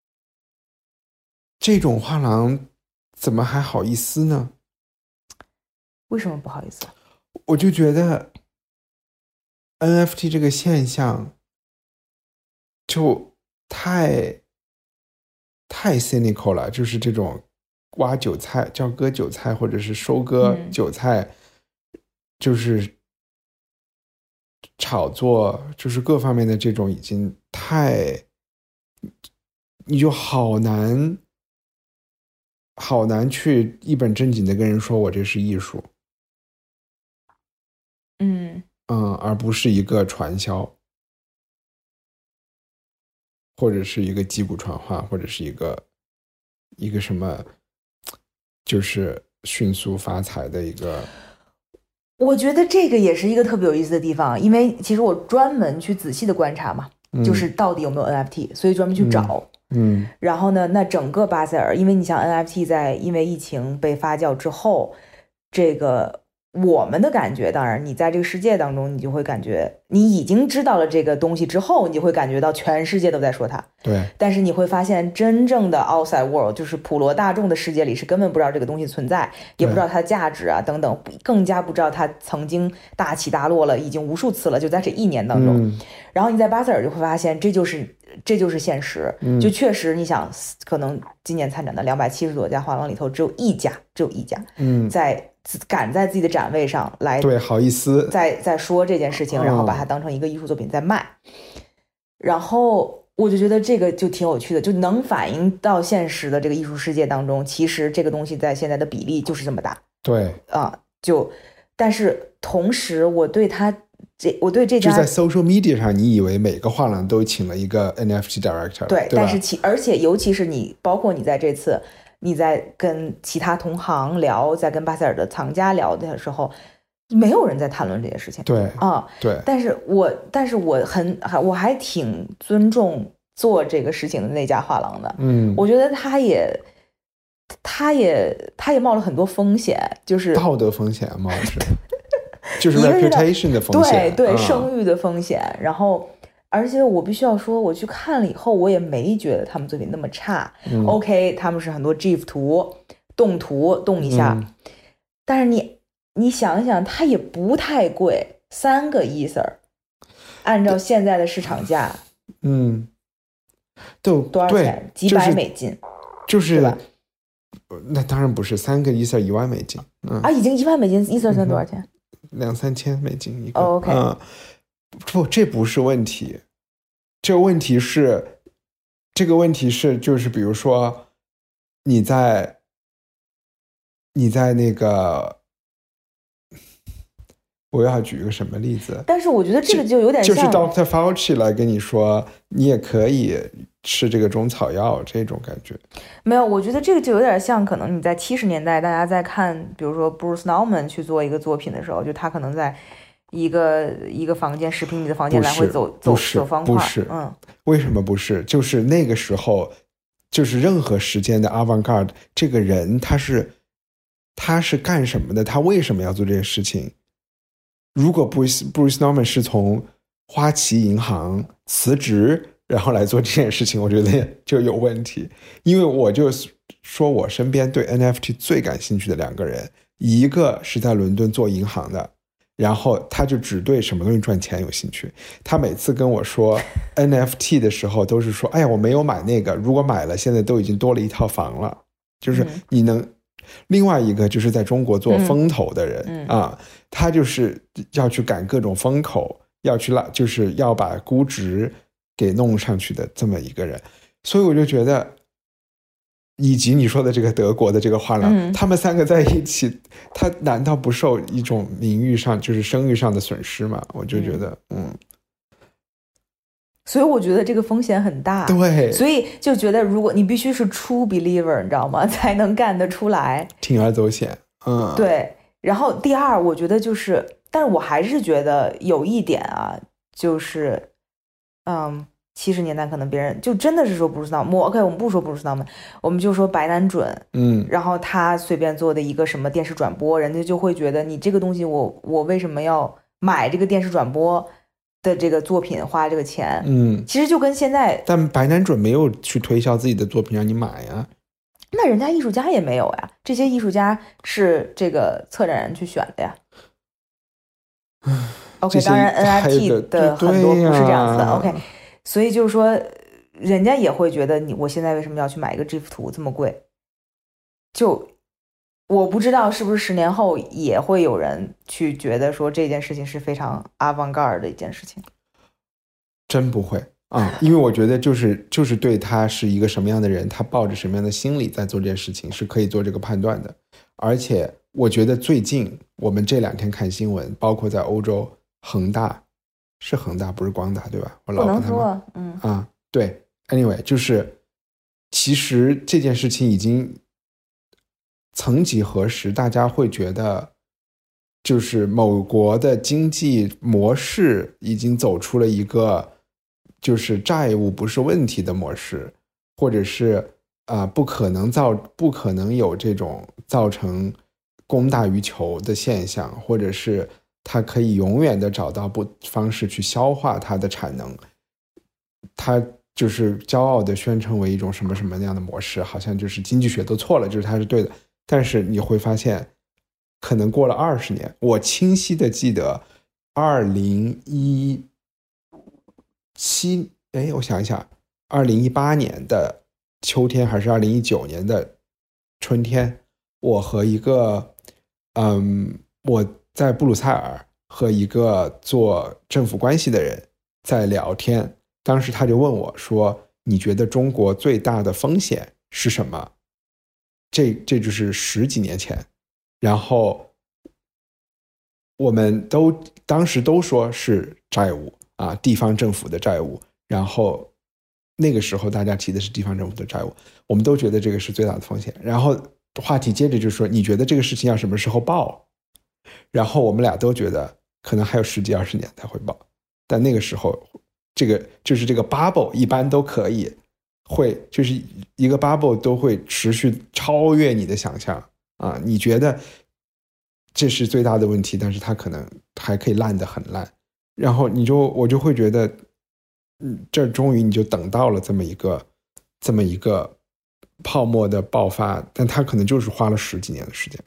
S2: 这种画廊怎么还好意思呢？
S3: 为什么不好意思？
S2: 我就觉得 N F T 这个现象就太太 cynical 了，就是这种挖韭菜叫割韭菜或者是收割韭菜、嗯、就是炒作，就是各方面的这种已经太，你就好难好难去一本正经的跟人说我这是艺术，
S3: 嗯
S2: 嗯，而不是一个传销，或者是一个击鼓传花，或者是一个一个什么，就是迅速发财的一个。
S3: 我觉得这个也是一个特别有意思的地方，因为其实我专门去仔细的观察嘛，嗯、就是到底有没有 N F T， 所以专门去找。
S2: 嗯，
S3: 然后呢，那整个巴塞尔，因为你像 N F T 在因为疫情被发酵之后，这个我们的感觉，当然你在这个世界当中，你就会感觉你已经知道了这个东西之后，你就会感觉到全世界都在说它。
S2: 对。
S3: 但是你会发现，真正的 outside world， 就是普罗大众的世界里是根本不知道这个东西存在，也不知道它的价值啊等等，更加不知道它曾经大起大落了，已经无数次了，就在这一年当中。嗯、然后你在巴塞尔就会发现，这就是这就是现实。嗯、就确实，你想，可能今年参展的两百七十多家画廊里头，只有一家，只有一家，嗯，在。赶在自己的展位上来，
S2: 对，好意思
S3: 再再说这件事情，然后把它当成一个艺术作品在卖。然后我就觉得这个就挺有趣的，就能反映到现实的这个艺术世界当中，其实这个东西在现在的比例就是这么大。
S2: 对
S3: 啊，就但是同时我对他这我对这家
S2: 就在 social media 上，你以为每个画廊都请了一个 N F T director，
S3: 对，
S2: 对
S3: 但是其而且尤其是你，包括你在这次。你在跟其他同行聊，在跟巴塞尔的藏家聊的时候，没有人在谈论这些事情。
S2: 对
S3: 啊，
S2: 对。
S3: 但是我，但是我很，我还挺尊重做这个事情的那家画廊的。
S2: 嗯，
S3: 我觉得他也，他也，他也冒了很多风险，就是
S2: 道德风险冒的是，就是 reputation 的风险，
S3: 对对，
S2: 嗯、
S3: 声誉的风险，然后。而且我必须要说，我去看了以后，我也没觉得他们作品那么差。嗯、OK， 他们是很多 GIF 图、动图动一下，嗯、但是你你想一想，它也不太贵，三个 Ether， 按照现在的市场价，
S2: 嗯，都
S3: 多少钱？几百美金，
S2: 就是、
S3: 是吧？
S2: 那当然不是，三个 Ether 一万美金。嗯、
S3: 啊，已经一万美金 ，Ether 现在多少钱？
S2: 嗯、两三千美金一个。
S3: Oh, OK，
S2: 嗯。不，这不是问题，这个问题是，这个问题是，就是比如说，你在，你在那个，我要举一个什么例子？
S3: 但是我觉得这个就有点像，
S2: 就是 Doctor Fauci 来跟你说，你也可以吃这个中草药，这种感觉。
S3: 没有，我觉得这个就有点像，可能你在七十年代，大家在看，比如说 Bruce Nauman 去做一个作品的时候，就他可能在。一个一个房间十平米的房间来回走走走方块，
S2: 不是，
S3: 嗯，
S2: 为什么不是？就是那个时候，就是任何时间的 avant-garde 这个人，他是他是干什么的？他为什么要做这件事情？如果 Bruce Bruce Nauman 是从花旗银行辞职，然后来做这件事情，我觉得就有问题。因为我就说我身边对 N F T 最感兴趣的两个人，一个是在伦敦做银行的。然后他就只对什么东西赚钱有兴趣。他每次跟我说 N F T 的时候，都是说：“哎呀，我没有买那个，如果买了，现在都已经多了一套房了。”就是你能。嗯、另外一个就是在中国做风投的人、嗯、啊，他就是要去赶各种风口，要去拉，就是要把估值给弄上去的这么一个人。所以我就觉得。以及你说的这个德国的这个画廊、嗯、他们三个在一起，他难道不受一种名誉上就是声誉上的损失吗？我就觉得 嗯, 嗯
S3: 所以我觉得这个风险很大，
S2: 对，
S3: 所以就觉得如果你必须是 true believer 你知道吗，才能干得出来，
S2: 铤而走险。嗯，
S3: 对。然后第二我觉得就是，但是我还是觉得有一点啊，就是嗯七十年代可能别人就真的是说布鲁斯纳姆 ，OK， 我们不说布鲁斯纳姆，我们就说白南准，
S2: 嗯，
S3: 然后他随便做的一个什么电视转播，人家就会觉得你这个东西我我为什么要买这个电视转播的这个作品花这个钱？
S2: 嗯，
S3: 其实就跟现在，
S2: 但白南准没有去推销自己的作品让你买呀。
S3: 那人家艺术家也没有呀，这些艺术家是这个策展人去选的呀。OK， 当然 N F T 的很多不是这样子的。OK， 所以就是说，人家也会觉得你我现在为什么要去买一个 GIF 图这么贵？就我不知道是不是十年后也会有人去觉得说这件事情是非常 avant-garde 的一件事情。
S2: 真不会啊，因为我觉得就是就是对他是一个什么样的人，他抱着什么样的心理在做这件事情，是可以做这个判断的。而且我觉得最近我们这两天看新闻，包括在欧洲，恒大是恒大不是光大对吧？我老
S3: 不能
S2: 他们
S3: 说，嗯
S2: 啊，对 ，anyway， 就是其实这件事情已经曾几何时，大家会觉得就是某国的经济模式已经走出了一个就是债务不是问题的模式，或者是啊、呃、不可能造不可能有这种造成供大于求的现象，或者是它可以永远的找到不方式去消化它的产能，它就是骄傲的宣称为一种什么什么那样的模式，好像就是经济学都错了，就是它是对的。但是你会发现可能过了二十年，我清晰的记得二零一七哎我想一想二零一八年的秋天还是二零一九年的春天，我和一个嗯我在布鲁塞尔和一个做政府关系的人在聊天，当时他就问我说你觉得中国最大的风险是什么？这这就是十几年前，然后我们都当时都说是债务啊，地方政府的债务，然后那个时候大家提的是地方政府的债务，我们都觉得这个是最大的风险。然后话题接着就说你觉得这个事情要什么时候爆？然后我们俩都觉得可能还有十几二十年才会爆，但那个时候这个就是这个 bubble 一般都可以会就是一个 bubble 都会持续超越你的想象啊，你觉得这是最大的问题，但是它可能还可以烂得很烂，然后你就我就会觉得嗯，这终于你就等到了这么一个这么一个泡沫的爆发，但它可能就是花了十几年的时间。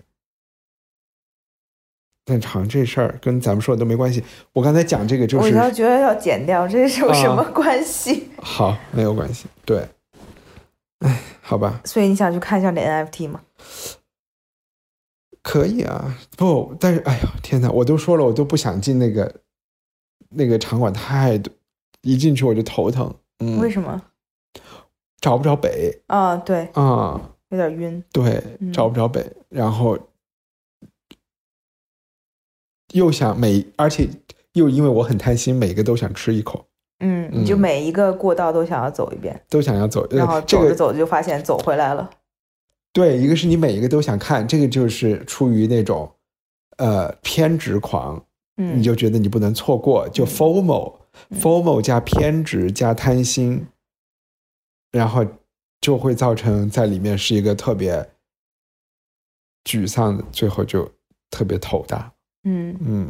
S2: 但长这事儿跟咱们说的都没关系。我刚才讲这个就是，
S3: 我要觉得要剪掉，这是有什么关系？
S2: 啊、好，没有关系。对，哎，好吧。
S3: 所以你想去看一下这 N F T 吗？
S2: 可以啊，不，但是哎呦天哪，我都说了，我都不想进那个那个场馆，太多，一进去我就头疼。嗯，
S3: 为什么？
S2: 找不着北
S3: 啊、哦，对，
S2: 啊、嗯，
S3: 有点晕。
S2: 对，找不着北，嗯、然后。又想每，而且又因为我很贪心，每个都想吃一口。
S3: 嗯，你就每一个过道都想要走一遍，
S2: 嗯、都想要走，
S3: 然后走着走着就发现走回来了。
S2: 这个、对，一个是你每一个都想看，这个就是出于那种呃偏执狂，
S3: 嗯，
S2: 你就觉得你不能错过，就 FOMO，FOMO、嗯、FOMO 加偏执加贪心，然后就会造成在里面是一个特别沮丧的，最后就特别头大。
S3: 嗯
S2: 嗯，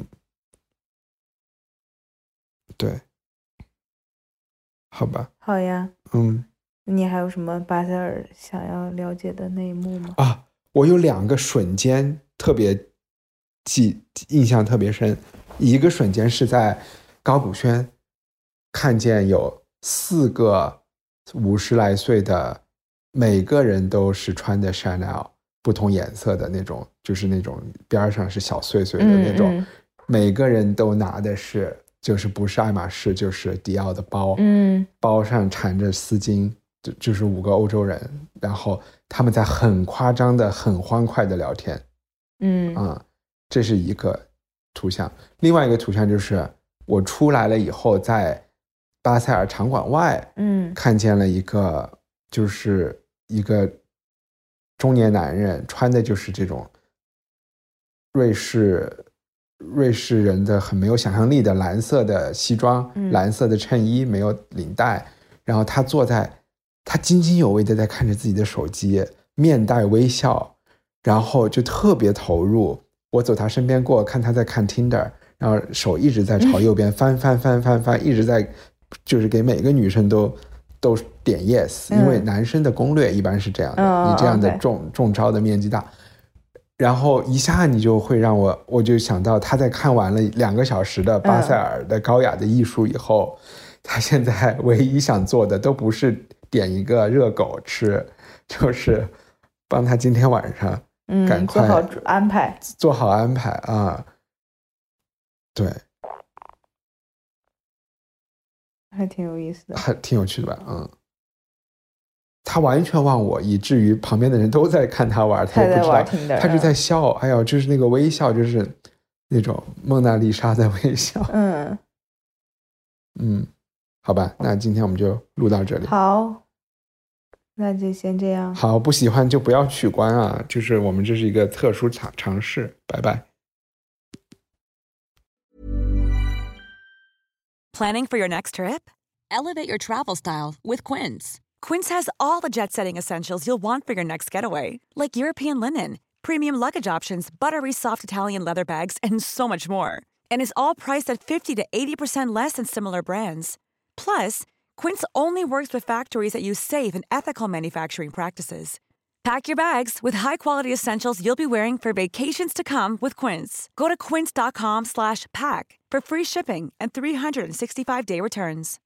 S2: 对，好吧，
S3: 好呀，
S2: 嗯，
S3: 你还有什么巴塞尔想要了解的内幕吗？
S2: 啊，我有两个瞬间特别记印象特别深，一个瞬间是在高古轩看见有四个五十来岁的，每个人都是穿的 Chanel。不同颜色的那种，就是那种边上是小碎碎的那种，
S3: 嗯嗯、
S2: 每个人都拿的是，就是不是爱马仕就是迪奥的包，
S3: 嗯，
S2: 包上缠着丝巾，就就是五个欧洲人，然后他们在很夸张的、很欢快的聊天，
S3: 嗯
S2: 啊、嗯，这是一个图像。另外一个图像就是我出来了以后，在巴塞尔场馆外，
S3: 嗯，
S2: 看见了一个，就是一个。中年男人穿的就是这种瑞士瑞士人的很没有想象力的蓝色的西装、
S3: 嗯、
S2: 蓝色的衬衣，没有领带，然后他坐在，他津津有味的在看着自己的手机，面带微笑，然后就特别投入。我走他身边过，看他在看 Tinder， 然后手一直在朝右边翻翻翻翻翻，一直在就是给每个女生都都点 yes， 因为男生的攻略一般是这样的，
S3: 嗯、
S2: 你这样的
S3: okay.
S2: 中中招的面积大。然后一下你就会让我，我就想到他在看完了两个小时的巴塞尔的高雅的艺术以后，嗯、他现在唯一想做的都不是点一个热狗吃，就是帮他今天晚上赶快、
S3: 嗯、做好安排，
S2: 做好安排啊，对，
S3: 还挺有意思的，
S2: 还挺有趣的吧，嗯。他完全忘我，以至于旁边的人都在看他玩，他也不知道，他就在笑。哎呦，就是那个微笑，就是那种蒙娜丽莎的微笑。
S3: 嗯
S2: 嗯，好吧，那今天我们就录到这里。
S3: 好，那就先这样。
S2: 好，不喜欢就不要取关啊，就是我们这是一个特殊尝尝试。拜拜。
S4: Planning for your next trip? Elevate your travel style with Quince.Quince has all the jet-setting essentials you'll want for your next getaway, like European linen, premium luggage options, buttery soft Italian leather bags, and so much more. And is all priced at fifty to eighty percent less than similar brands. Plus, Quince only works with factories that use safe and ethical manufacturing practices. Pack your bags with high-quality essentials you'll be wearing for vacations to come with Quince. Go to quince.com slash pack for free shipping and three sixty-five day returns.